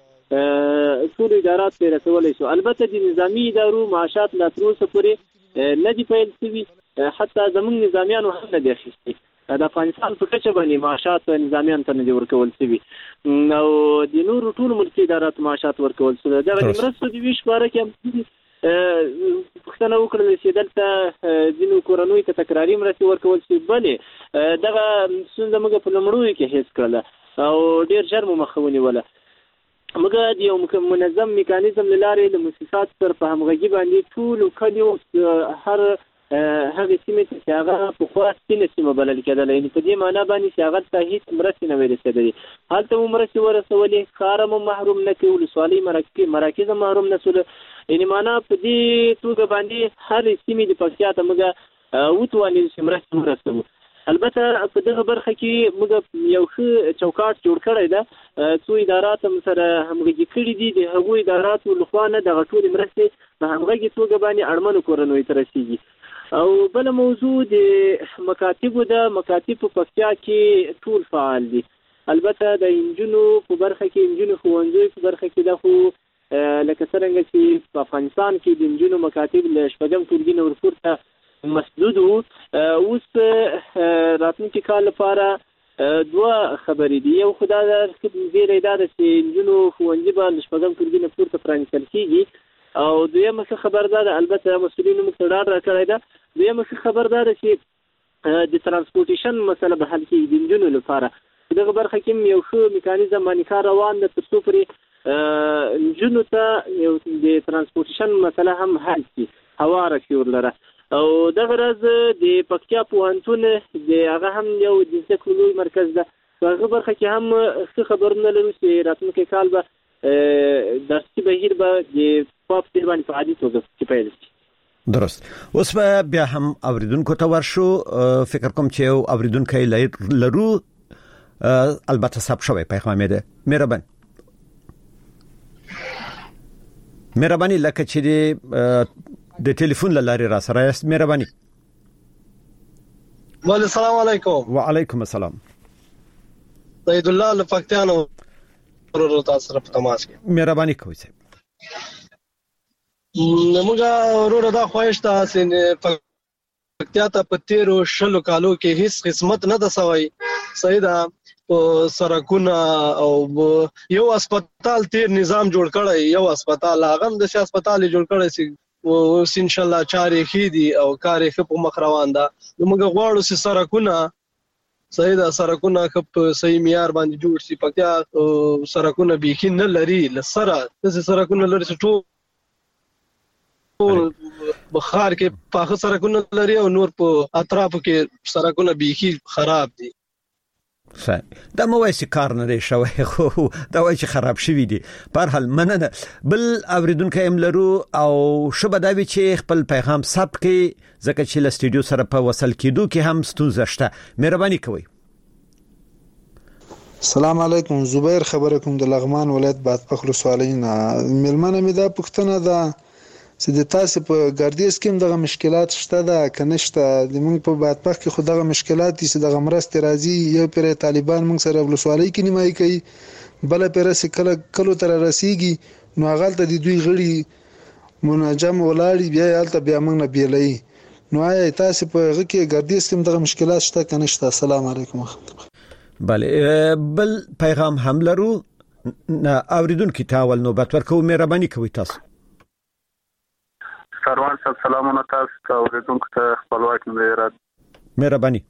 ټول ادارات پرې رسولی شو. البته د نظامي ادارو معاشات لا تر اوسه پورې نه دي پیل شوي، حتی زموږ نظامیانو هم نه دي اخیستي. د افغانستان په کچه باندې معاشات نظامیانو ته نه دي ورکول شوي او د نورو ټولو ملکي اداراتو معاشات ورکول شوي. دغه د مرستو د ویش باره کې هم پوښتنه وکړل چې دلته ځینو کورنیو ته تکراري مرستې ورکول شوي. بلې دغه ستونزه موږ په لومړیو کې حس کړله او ډېر ژر مو مخه ونیوله. موږ د یو منظم میکانیزم له لارې د مؤسساتو سره په همغږي باندې ټولو کلیو هر هغه سیمه چې هغه په خاص سیمه سیمه بلل کېدل، یعنی په دې معنی باندې چې هغه ته هیڅ مرستې نه ویل کېدلې. هلته مو مرستې ورسولې، ښار مو محروم نه کړ، ولسوالۍ مراکز محروم نه شول. یعنی معنی په دې توګه باندې هر سیمې د پکتیا ته موږ وتوانېدو چې مرستې ورسوو. البته په دغه برخه کې موږ یو ښه چوکاټ جوړ کړی ده، څو ادارات هم سره همغږي کړي دي. د هغو اداراتو لخوا نه دغه ټولې مرستې په همغږي توګه باندې اړمنو کورنیو ته رسیږي. او بل موضوع د مکاتبو ده. مکاتب په پکتیا کې ټول فعال دي. البته د انجونو په برخه کې انجونو ښوونځیو په برخه کې ده، خو لکه څرنګه چې په افغانستان کې د انجونو مکاتب له شپږم ټولګي نه ورپورته مسدود وو. اوس راتلونکي کال لپاره دوه خبرې دي. یو خو دا زیری دا ده چې انجونو ښوونځي به له شپږم ټولګي نه پورته پرانیستل کېږي. او دویمه ښه خبر دا ده، البته مسؤلینو موږ ته ډاډ راکړی ده، دویمه ښه خبر دا ده چې د ترانسپورټیشن مسله به حل کېږي د نجونو لپاره. په دغه برخه کې هم یو ښه میکانیزم باندې کار روان ده تر څو پورې نجونو ته یو د ترانسپورټیشن مسله هم حل کړي، هواره کړي ورلره. او دغه ورځ د پکتیا پوهنتون د هغه هم یو د زده کړو لوی مرکز ده. په هغه برخه کې هم ښه خبرونه لرو چې راتلونکی کال به درسي بهیر به د پاپ تیر باندې په عادي توګه پیل شي. درست. اوس بیا هم اوریدونکو ته ورشو. فکر کوم چې یو اوریدونکی لرو، البته ثبت شوی پیغام ده. مهربان مهرباني لکه چې د ټلیفون لارې را سره است. مهرباني. وعلیکم السلام علیکم. وعلیکم السلام. سید الله لفقتانو ورو تاسو سره په تماس کې. مهرباني کوئ. نمګه ورو دا خوښ تاسو نه پکتیا ته په تیرو شلو کالو کې هیڅ قسمت نه د سوي سیدا سرکونه او یو هسپتال تیر نظام جوړ کړی یو هسپتال هغه د شي هسپتال جوړ کړی سي او ان شاء الله چارې خېدي او کارې خپ مخ روان ده نو موږ غواړو چې سرکونه سیدا سرکونه خپ صحیح معیار باندې جوړ شي پکتیا سرکونه بيخي نه لري لسره د سرکونه لري ټول بخار کې پاخه سرکونه لري او نور په اطرافو کې سرکونه بيخي خراب دي صحیح دا مو وایي کار نه دی شوی خو دا وایي چې خراب شوی دي په هر حال مننه بل اوریدونکو هم لرو او شوبه دا وی چې خپل پیغام ثبت کړي ځکه چې له سټوډیو سره په وصل کېدو کې هم ستونزه شته مهرباني کوئ السلام علیکم زبیر خبره کوم د لغمان ولایت بادپخ ولسوالۍ نه ملمنه مې دا پښتنه ده چې د تاسو په ګاردیس کې دغه مشکلات شته دا کنيشته د موږ په بادپخ کې خو دغه مشکلات دي چې دغه مرسته راځي یو پر طالبان موږ سره ولسوالۍ کې نیمایي کوي بل پر سې کله کلو تر رسیږي نو هغه ته د دوی غړي مناجم ولاړی بیا یالته بیا موږ نه بیلای نو آیا تاسو په هغه کې ګاردیس کې دغه مشکلات شته کنيشته السلام علیکم بله بل پیغام هم لرو اوریدونکو تاول نوبت ورکو مهرباني کوي تاسو سروان صاحب سلامونه تاسو ته اوریدونکو ته خپلواک مدیرات مهرباني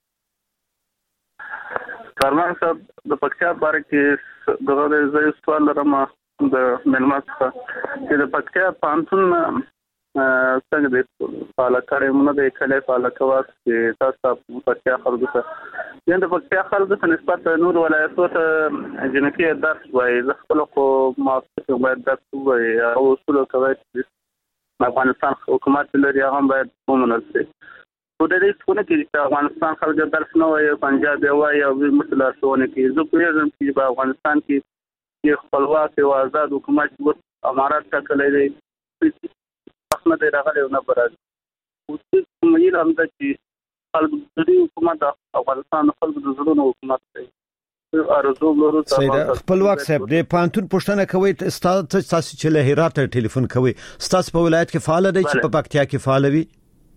سروان صاحب د پکتیا باره کې دغه ځای سوال لرم د ملمات چې د پکتیا پانتون څنګه د پالاکاري مونږ د کله پالاکواس چې تاسو پکتیا خلکو ته یند پکتیا خلکو ته نسبت نور ولایتو ته جنکی درس وایي خپل خو ماستر باید درس وایي او اصول کوي افغانستان حکومت لري هغه باید ومنل شي په دې څونه کې چې افغانستان خلک درس نه وایي پنجاب وایي او مثلا څونه کې زه پیژنم چې په افغانستان کې یو خپلواک او آزاد حکومت و امارات ټاکلې دي څنګه دی راغلی نه برابر او چې مې هم د چې خلک د حکومت افغانستان خلک د زړونو حکومت دی سیدا خپلواک صاحب د پانتون پښتنه کوي تاسو تاسو چې له هرات ټلیفون کوي تاسو په ولایت کې فعال دي چې په پکتیا کې فعال وي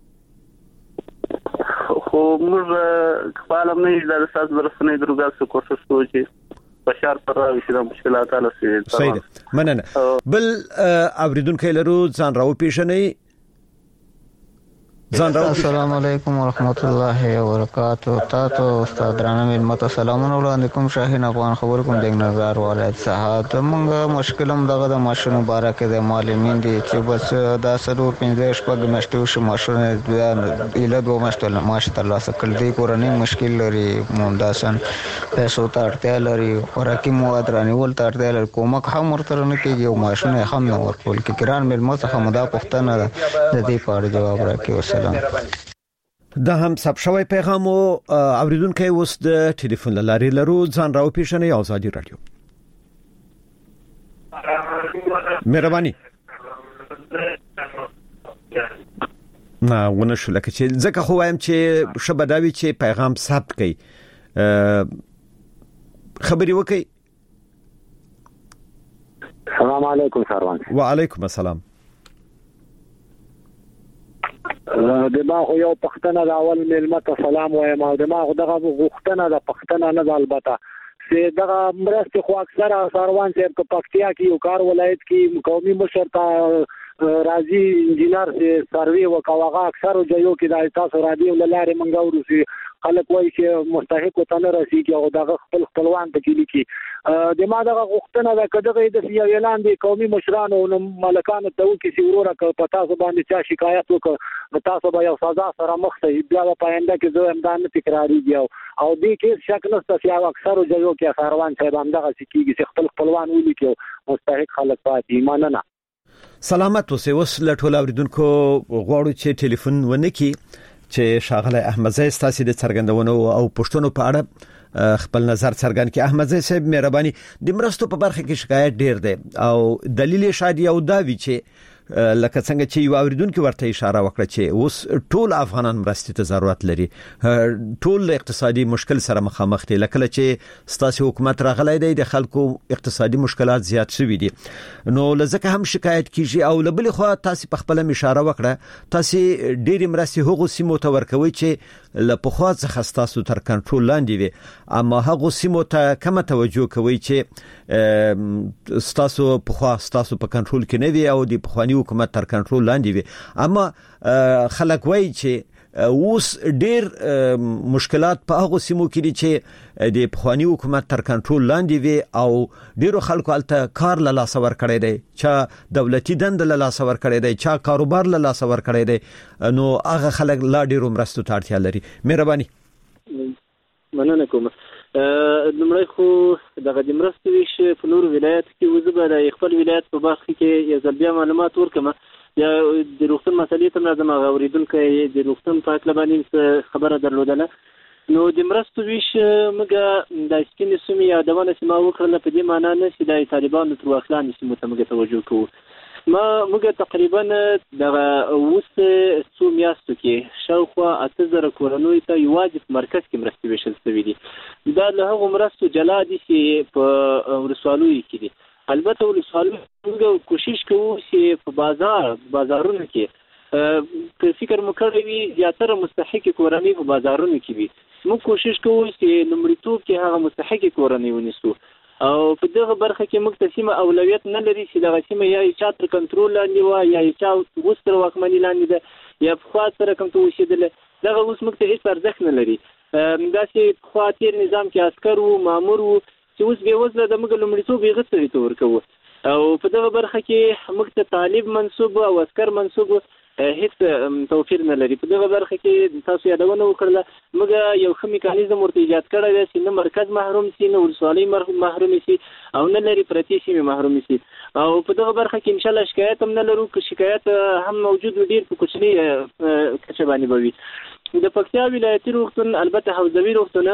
خو موږ فعال نه یو د تاسو ورسنه دروګه کوشش کوو چې بشار پر راوي د مشکلات له سي سیدا مننه بل اوریدونکو لرو ځان راو پیښنې السلام علیکم ورحمت الله وبرکاتہ تاسو استاد درانه ملمت سلامونه وړاندې کوم شاهین افغان خبر کوم د نظر ولایت صحت موږ مشکلم دغه د ماشين مبارک د معلمین دي چې بس دا سلور پنځه شپږ مشتو شو ماشين اله دوه مشتل ماشي تر لاسه کړ دي کورنۍ مشکل لري ممداسن پیسو ته اړتیا لري خوراکي مواد رانیول ته اړتیا لري کومک هم ورته نه کېږي او ماشين هم نه ورکول کې ګران ملمت څخه مدا پښتنه د دې په اړه جواب راکړي دا هم سب شوی پیغام او اوریدونکو اوس د ټلیفون لارې لرو ځان راو پیښنې آزادي رادیو مهرباني نه ونه شو لکه چې ځکه خو وایم چې شبداوی چې پیغام ثبت کړي خبري وکي السلام علیکم سروان وعلیکم السلام دماغ یو پښتنه د اول ملمت سلام وایم او دماغ دغه غوښتنه د پښتنه نه البته چې دغه مرسته خو اکثره سروان چې په پکتیا کې یو کار ولایت کې قومي مشر ته راځي انجینر چې سروي وکاوغه اکثر جيو کې د تاسو رادیو لاره منګورو چې خلک وایي چې مستحق ته نه رسیږي او دغه خپل خپلوان ته کلی کې د ما دغه غوښتنه د کدغه د یو اعلان دی قومي مشرانو او ملکانو ته وکي چې وروره ک پتا سو باندې چا شکایت وکړ تاسو به یو سزا سره مخ ته بیا په آینده کې زه امدان تکراری دی او دې کې شک نشته چې اکثر جيو کې سروان صاحب هم دغه کیږي چې خپل خپلوان ولي کې مستحق خلک پاتې ایمان نه سلامت اوسه وس لټول اوریدونکو غواړو چې ټلیفون ونه کی چې شاغله احمد زئی ستاسو د څرګندونو او پښتنو په اړه خپل نظر څرګند کړي. احمد زئی صاحب مهرباني د مرستو په برخه کې شکایت ډیر دی او دلیل شادي او دا وی چې لکه څنګه چې یو اوریدونکو ورته اشاره وکړه چې اوس ټول افغانان مرستې ته ضرورت لري، ټول اقتصادي مشکل سره مخامخ دي، لکه چې ستاسو حکومت راغلی دی د خلکو اقتصادي مشکلات زیات شوي دي، نو لزکه هم شکایت کیږي. او لبل خو تاسو په خپل اشاره وکړه تاسو ډېری مرستې هغو سیمو ته ورکوي چې له پخوا څخه تاسو تر کنټرول لاندې وي، اما هغه سیمو ته کوم توجه کوي چې تاسو پخوا تاسو په کنټرول کې نه وي او د پخوانی حکومت تر کنټرول لاندې وي. اما خلک وایي چې اوس ډېر مشکلات په هغه سیمو کې دي چې د پخوانی حکومت تر کنټرول لاندې وي او ډېرو خلکو الته کار له لاس ور کړی دی، چا دولتي دند له لاس ور کړی دی، چا کاروبار له لاس ور کړی دی، نو هغه خلک لا ډېرو مرستو ته اړتیا لري. مهرباني. مننه کوم. لمړی خو دغه د مرستو ویش په نورو ولایت کې وزبه د خپل ولایت په برخه کې یو ځل بیا معلومات ورکم. یا د روغتون مسلې ته لازم اوریدونکو د روغتون په اړه باندې خبره درلودله. نو د مرستو ویش موږ د سپین سیمې یا دونه سیمه وکړل په دې معنی نه چې د طالبانو تر واخلان سیمه ته موږ توجه کوو. ما موږ تقریبا د اوس څو میاشتو کې شاوخوا اته زره کورنۍ ته یوازې مرکز کې مرستې ویشل شوي دي. دا له هغو مرستو جلا دي چې په ورسوالۍ کې دي. البته ولسوالۍ موږ کوشش کوو چې په بازار بازارونو کې که فکر مو کړی وي زیاتره مستحق کورنۍ په بازارونو کې وي. موږ کوشش کوو چې لومړیتوب کې هغه مستحق کورنۍ ونیسو او په دغه برخه کې موږ ته سیمه اولویت نه لري چې دغه سیمه یا چا تر کنټرول لاندې وه یا چا اوس تر واکمنۍ لاندې ده یا پخوا سره کوم څه اوسېدله، دغه اوس موږ ته هېڅ ارزښت نه لري. داسې پخوا تېر نظام کې عسکر وو، مامور وو چې اوس بې وزله د موږ لومړیتوب هغه سړي ته ورکوو. او په دغه برخه کې موږ ته طالب منصوب او عسکر منصوب هیڅ توفیر نه لري. په دغه برخه کې تاسو یادونه وکړله موږ یو ښه میکانیزم ورته ایجاد کړی دی چې نه مرکز محروم سي، نه ولسوالۍ محروم سي او نه لري پرتې سیمې محروم سي. او په دغه برخه کې انشاءالله شکایت هم نه لرو، که شکایت هم موجود وي ډېر په کوچنۍ کچه باندې به وي. د پکتیا ولایتي روغتون البته حوزوي روغتونه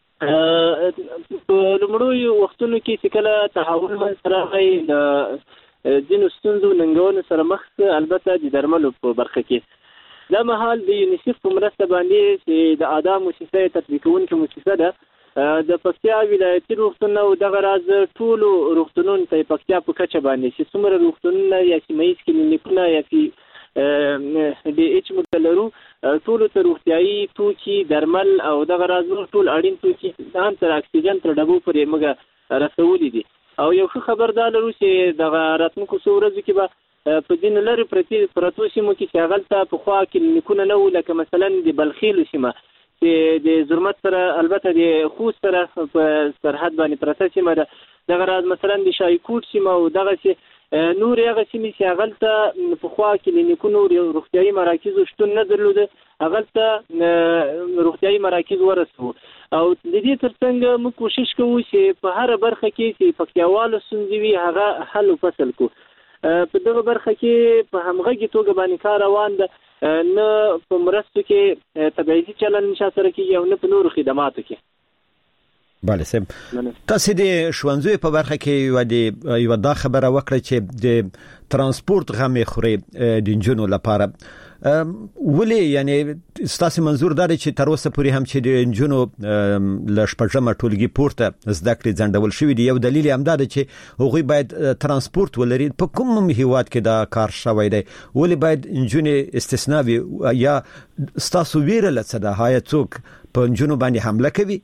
په لومړیو وختونو کې چې کله تحول منځته راغی د ځینو ستونزو ننګونو سره مخ، البته د درملو په برخه کې دا مهال د یونیسف په مرسته باندې چې د اعدا موسسه تطبیق کوونکې موسسه ده د پکتیا ولایتي روغتون او دغه راز ټولو روغتونونو ته پکتیا په کچه باندې چې څومره روغتونونه یا سیمه ییز کلینیکونه یا فی د ایچ مدلرو ټول ته روغتیايي توکي، درمل او دغه راز ټول اړین توکي هم تر اکسیجن تر ډبو پورې موږ رسولي دي. او یو ښه خبر دا لرو چې دغه راتلونکو څو ورځو کې به په ځینو لرې پرتې پرتو سیمو کې چې هغلته پخوا کلینیکونه نه وو، لکه مثلا د بلخیلو سیمه چې د زرمت سره البته د خوست سره په سرحد باندې پرته سیمه ده، دغه راز مثلا د شایکوټ سیمه او دغه نور هغه سیمې چې هغلته پخوا کلینیکونو روغتیايي مراکزو شتون نه درلوده، هغلته روغتیايي مراکز ورسوو. او د دې ترڅنګ موږ کوشش کوو چې په هره برخه کې چې پکتیاوالو ستونزې وي هغه حل و فصل کو. په دغه برخه کې په همغږي توګه باندې کار روان ده، نه په مرستو کې تبعیضي چلن نشه سره کېږي او نه په نورو خدماتو کې. بله سم تاسو د ښوونځیو په برخه کې یو د یو دا خبره وکړه چې د ترانسپورت غمې خوري د نجونو لپاره، ولې یعنی ستاسو منظور دا دی چې تر اوسه پورې هم چې د نجونو له شپږمه ټولګي پورته زده کړې ځنډول شوي دي؟ یو دلیل هم دا دی چې هغوی باید ترانسپورت ولري. په کوم هیواد کې دا کار شوی دی؟ ولې باید نجونې استثنا وي؟ یا ستاسو ویره له څه ده؟ آیا څوک په نجونو باندې حمله کوي؟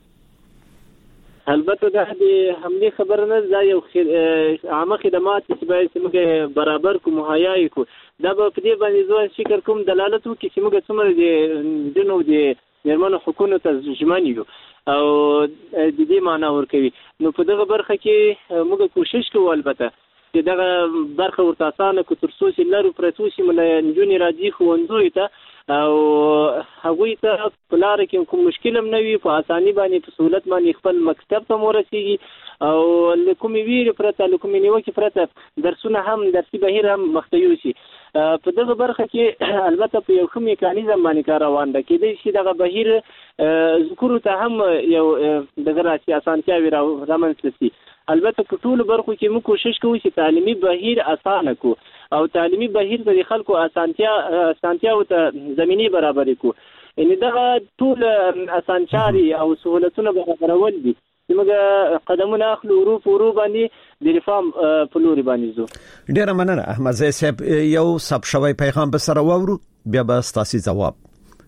البته دا د حملې خبره نه، دا یو عامه خدمات چې باید موږ برابر کو مهیا کو. دا به په دې باندې زه فکر کوم دلالت وکړي چې موږ څومره د نجونو د میرمنو حقوقو ته ژمن یو او د دې معنا ورکوي. نو په دغه برخه کې موږ کوشش کوو البته چې دغه برخه ورته اسانه کو، تر څو چې لرو پرتو چې نجونې راځي ښوونځیو ته او هغوی ته په لاره کې کوم مشکل هم نه وي، په اساني باندې په سهولت باندې خپل مکتب ته ورسیږي او له کومې ویرې پرته له کومې نیوکې پرته درسونه هم درسي بهیر هم مخته یوسي. په دغه برخه کې البته په یو ښه میکانیزم باندې کار روان ده، کېدای شي دغه بهیر ذکرو ته هم یو دغه راسي اسانتیاوې رامنځته شي. البته په ټولو برخو کې موږ کوشش کوو چې تعلیمي بهیر اسانه کو او تعلیمي بهیر د خلکو اسانتیا اسانتیا او زمینی برابر کو ان دا ټول اسانچاري او سہولتونه برابرول دي موږ قدمونه اخلو ورو ورو باندې د ریفارم په لوري باندې زو. ډیره مننه احمد زئی صاحب. یو سب شوی پیغام به سره وورو بیا به تاسو جواب.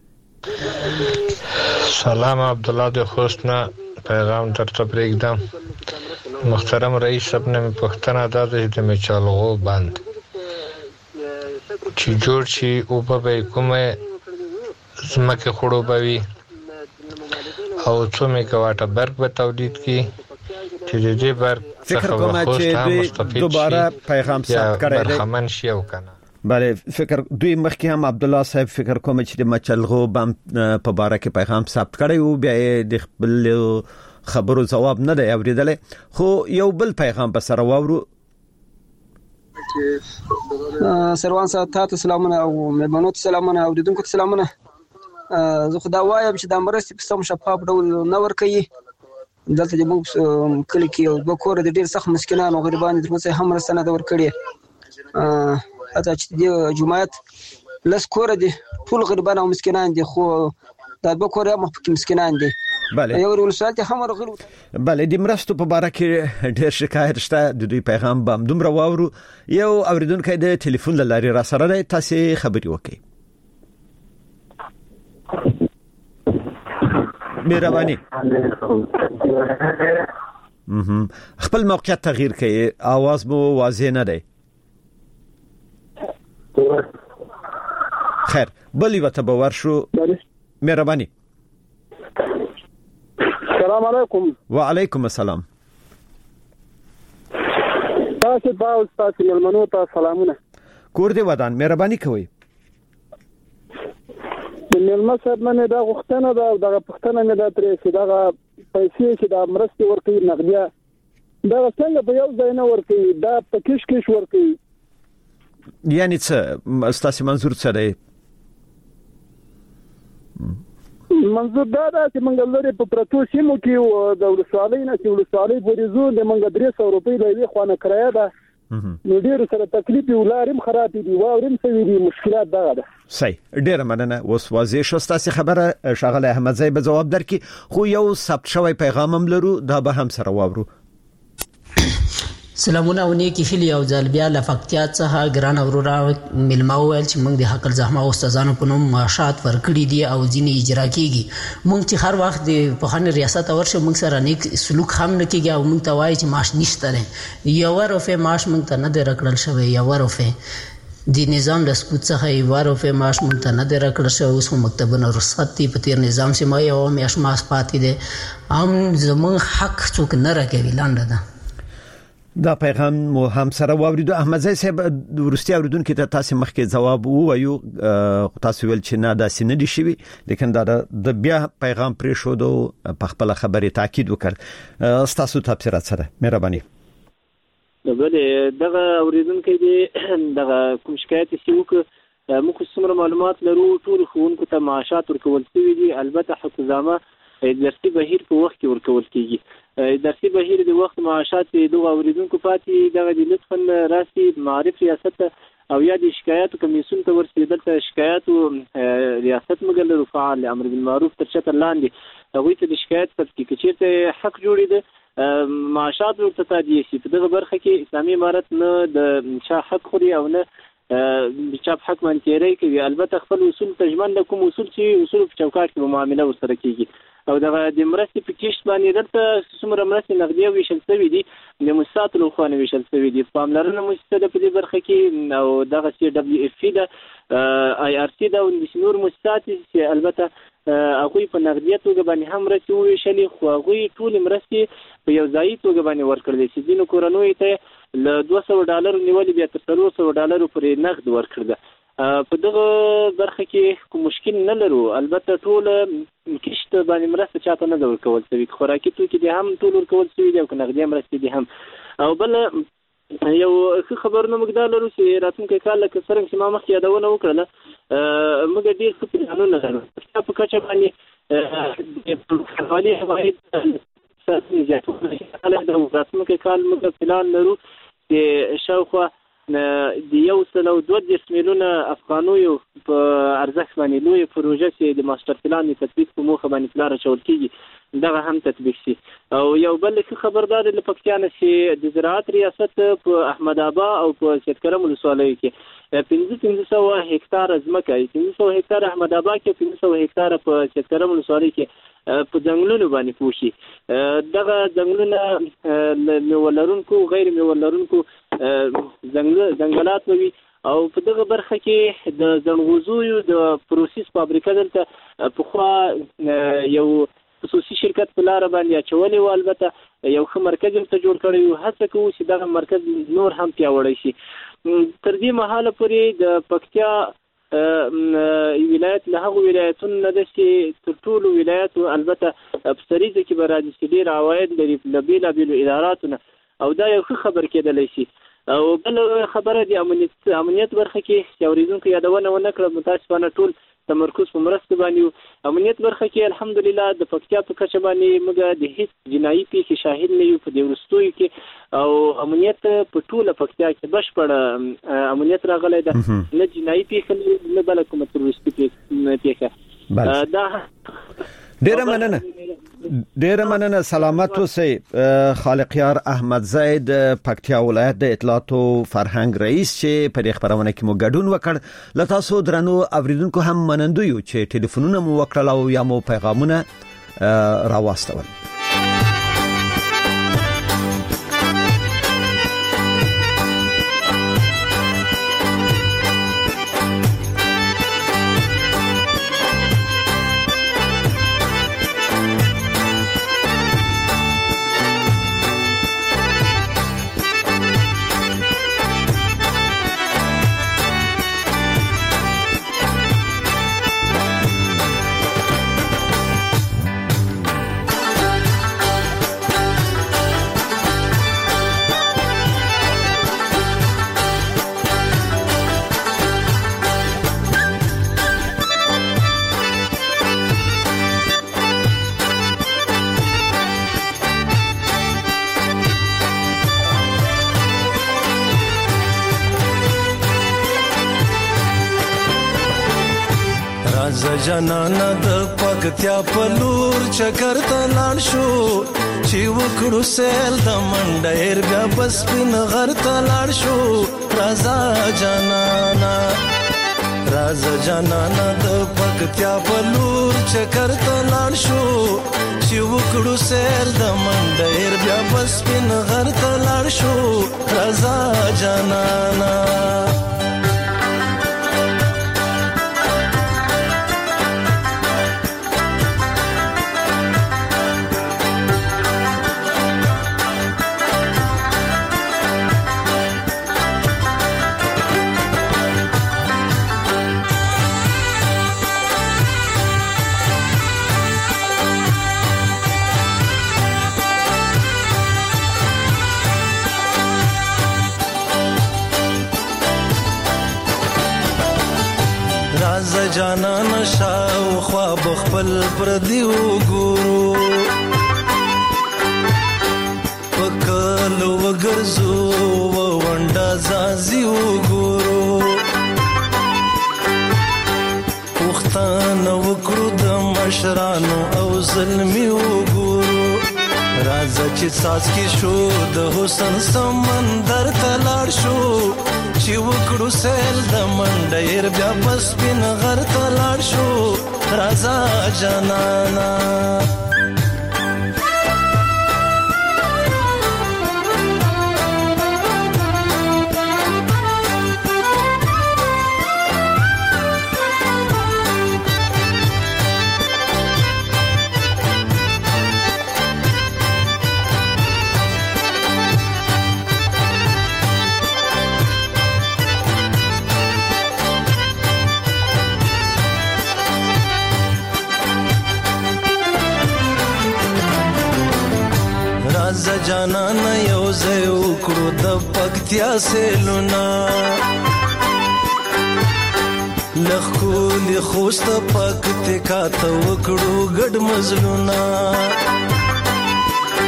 سلام عبد الله د خوستنا پیغام درته پرېږدم. محترم رئیس صاحب نه پښتنه دا د میچالغو بند چې جوړ شي او په کومه زمکه خړوبوي او څو میگاواټه برق به تولید کی چې د دې برق فکر کوم چې دوباره پیغام ثبت کړی دی برخمن شي او کنه. بله فکر دوی مخکې هم عبد الله صاحب فکر کوم چې د مچلغو بند په باره کې پیغام ثبت کړی او بیا د خپل خبرو جواب نه دی اوریدل. خو یو بل پیغام به سره واورو. سروان صاحب تاسو سلامونه او مېلمنو ته سلامونه او اوریدونکو ته سلامونه. زه خو دا وایم چې د مرستې په سم شفاف ډول نه ورکوي. دلته د موږ کلی کې یو دوه کور د ډېر سخت مسکینانو غریبانو ترمنځ هم مرسته نه ده ورکړې. حتی چې د جماعت لس کور دي ټول غریبان او مسکینان دي خو دا دوه کور هم مسکینان دي. بله یو ولسوال ته هم ورغلو. بله د مرستو په باره کې ډېر شکایت شته. د دوی پیغام به همدومره واورو. یو اوریدونکی د ټلیفون له لارې را سره دی. تاسو خبرې وکړئ. مهرباني خپل موقعیت تغییر کړئ. आवाज مو واضح نه دی. خیر بلی وته باور شو. مهرباني. السلام علیکم. وعلیکم السلام. تاسو با استاد ملمنو ته سلامونه. کور دی ودان. مهرباني کوئ. د ملما صاحب نه دا غوښتنه ده او دا پښتنه نه ده ترې چې دا پیسې چې دا مرستې ورکوي نغدیه دا څنګه په یو ځای نه ورکوي دا په کش کش ورکوي. یعنی څه ستاسو منظور څه دی؟ منظور دا ده چې موږ لري په پروتو سیمو کې د ولسوالۍ نه چې ولسوالۍ پورې زو د موږ درې سوه روپۍ د یوې خوا نه کرایه ده. نو ډېر سره تکلیف یو لارم خراب دي واورم سوي دي مشکلات دغه ده. صحیح ډېر مننه. اوس واضح شو ستاسو خبره. شغله احمد زئی به جواب درکړي. خو یو ثبت شوی پیغام هم لرو دا به هم سره واورو. سلامونه او نیکی هیلی او ځلبیا لفقتیا څخه ګران اورورا ملما ویل چې موږ د حق الزحمه استادانو په نوم معاشات ورکړي دي او ځینې اجرا کیږي. موږ چې هر وخت د پخواني ریاست ورشه موږ سره نیک سلوک هم نه کیږي او موږ ته وایي چې معاش نشته دی. یو روپے معاش موږ ته نه دی راکړل شوی. یو روپے د نظام د سقوط څخه یو روپے معاش موږ ته نه دی راکړل شوی. اوس مکتبونه رخصت دي په تیر نظام چې ما یو میاشت معاش پاتې دی. هم زموږ حق څوک نه راکوي. لاندې ده. دا پیغام مو هم سره واوریدو. احمد زئی صاحب ورستی اوریدونکو ته تاسو مخکې جواب ووایو. تاسو ویل چې نه داسې نه دي شوي لیکن دا د بیا پیغام پرې شو دو په خپل خبرې تاکید وکړ. تاسو تفسیرات سره مهرباني. بله دغه اوریدونکو دی دغه کوم شکایت سی وک موږ څومره معلومات لرو ټول ښوونکو ته معاشات ورکول شوي دي. البته حکومت درسي بهیر په وخت کې ورکول کیږي. درسي بهیر د وخت معاشات دغه اوریدونکو پاتې دغه د لطفاً راسي معرف ریاست او یا د شکایاتو کمیسیون ته ورسېدل ته شکایاتو ریاست مګل فعال امر بالمعروف تر چتر لاندې هغوی ته د شکایت پر کې چیرته حق جوړېده معاشات ورته تادیه شي. په دغه برخه کې اسلامي امارت نه د چا حق خوري او نه د چا حق منتیری کوي. البته خپل اصول تجمن کوم اصول چې اصول په چوکاټ کې معامله ورسره کیږي او دغه د مرستې په کیشت باندې دلته څومره مرستې نغدیه ویشل شوي دي د موسساتو له خوا نه ویشل شوي دي. پاملرنه موسسه ده په دې برخه کې او دغسې ډبلیو اف پي ده آی آر سی ده او داسې نور موسسات چې البته هغوی په نغدیه توګه باندې هم مرستې وویشلې خو هغوی ټولې مرستې په یو ځایي توګه باندې ورکړلې چې ځینو کورنیو ته له دوه سوه ډالرو نیولې بیا تر څلور سوه ډالرو پورې نغد ورکړ ده. په دغه برخه کې کوم مشکل نه لرو. البته ټول کشت باندې مرسته چاته نه ده ورکول شوي. خوراکي توکي دي هم ټول ورکول شوي دي او که نغدي مرستې دي هم. او بل یو ښه خبرونه موږ دا لرو چې راتلونکی کال لکه څرنګه چې ما مخکې یادونه وکړله موږ ډېر ښه پلانونه لرو. په کچه باندې د فدرالي عواید اقتصادي زیاتوالی د راتلونکي کال موږ پلان لرو چې شاوخوا د یو سل او دوه دېرش میلیونه افغانیو په ارزښت باندې لوی پروژه چې د ماستر پلان د تطبیق په موخه باندې پلان اچول کیږي دغه هم تطبیق شي. او یو بل ښه خبردار د پکتیا نه چې د زراعت ریاست په احمد آباد او په سید کرم ولسوالیو کې پنځه پنځه سوه هکتاره ځمکه پنځه سوه هکتاره احمد آباد کې پنځه سوه هکتاره په سید کرم ولسوالیو کې په ځنګلونو باندې پوښي. دغه ځنګلونه میوه لرونکو غیر میوه لرونکو ځنګلات وي او په دغه برخه کې د ځنغوزیو د پروسس فابریکه دلته پخوا یو خصوصي شرکت په لاره باندې اچولې و. البته یو ښه مرکز ورته جوړ کړی و. هڅه کوو چې دغه مرکز نور هم پیاوړی شي. تر دې مهاله پورې د پکتیا ولایت له هغو ولایتونو نه ده چې تر ټولو ولایتو البته په سریزه کې به راځي چې ډېر عواید لري له بېلابېلو اداراتو نه او دا یو ښه خبر کېدلی شي. او بل خبره د امنیت امنیت برخه کې چې اورېدونکو یادونه ونه کړه متاسفانه ټول تمرکز په مرستې باندې امنیت برخه کې الحمدلله د پکتیا په کچه باندې موږ د هیڅ جنایي پیښې شاهد نه یو په دې وروستیو کې او امنیت په ټوله پکتیا کې بشپړ امنیت راغلی ده. نه جنایي پیښه نه بله کومه تروریستي پیښه. دا ډیره مننه ډیره مننه سلامت اوسئ. خالقیار احمد زید پکتیا ولایت د اطلاعات او فرهنګ رئیس چې په دې خبرونه کې مو ګډون وکړ. له تاسو درنو اوریدونکو هم منندو یو چې ټلیفونونه مو وکړل او یا مو پیغامونه راوستول. جانانا د پکتیا په لور چکر ته لاړ شو چې وکړو سیل د منډیر بیا بس پین غر ته لاړ شو. رازا جانانا رازا جانانا د پکتیا په لور چکر ته لاړ شو چې وکړو سیل د منډیر بیا بس پین غر ته لاړ شو. رازا جانانا جانا نشاو خواب خپل پر دیو ګورو پکلو وګرځو ونډا زازیو ګورو وختانه وکړو د مشرانو او ظلمي وګورو. راځه چې ساز کې شو د حسن سمندر ته لاړ شو چې وکړو سیل د منډیر بیا بس پین غر ته لاړ شو. رازا جانانا جانان یو ځای وکړو د پکتیا سیلونا لخولی خوست پکتیا ته وکړو ګډ مزلونا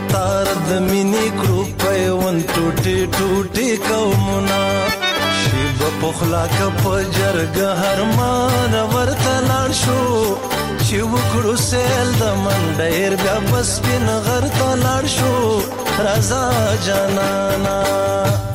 تار د مینې کړو پیوند ټوټي ټوټي قومونه شیب پخلا کپ جرګ هرمان ورته لاړ شو چې وکړو سیل د منډیر بیا بس بین غر ته لاړ شو رضا جانانا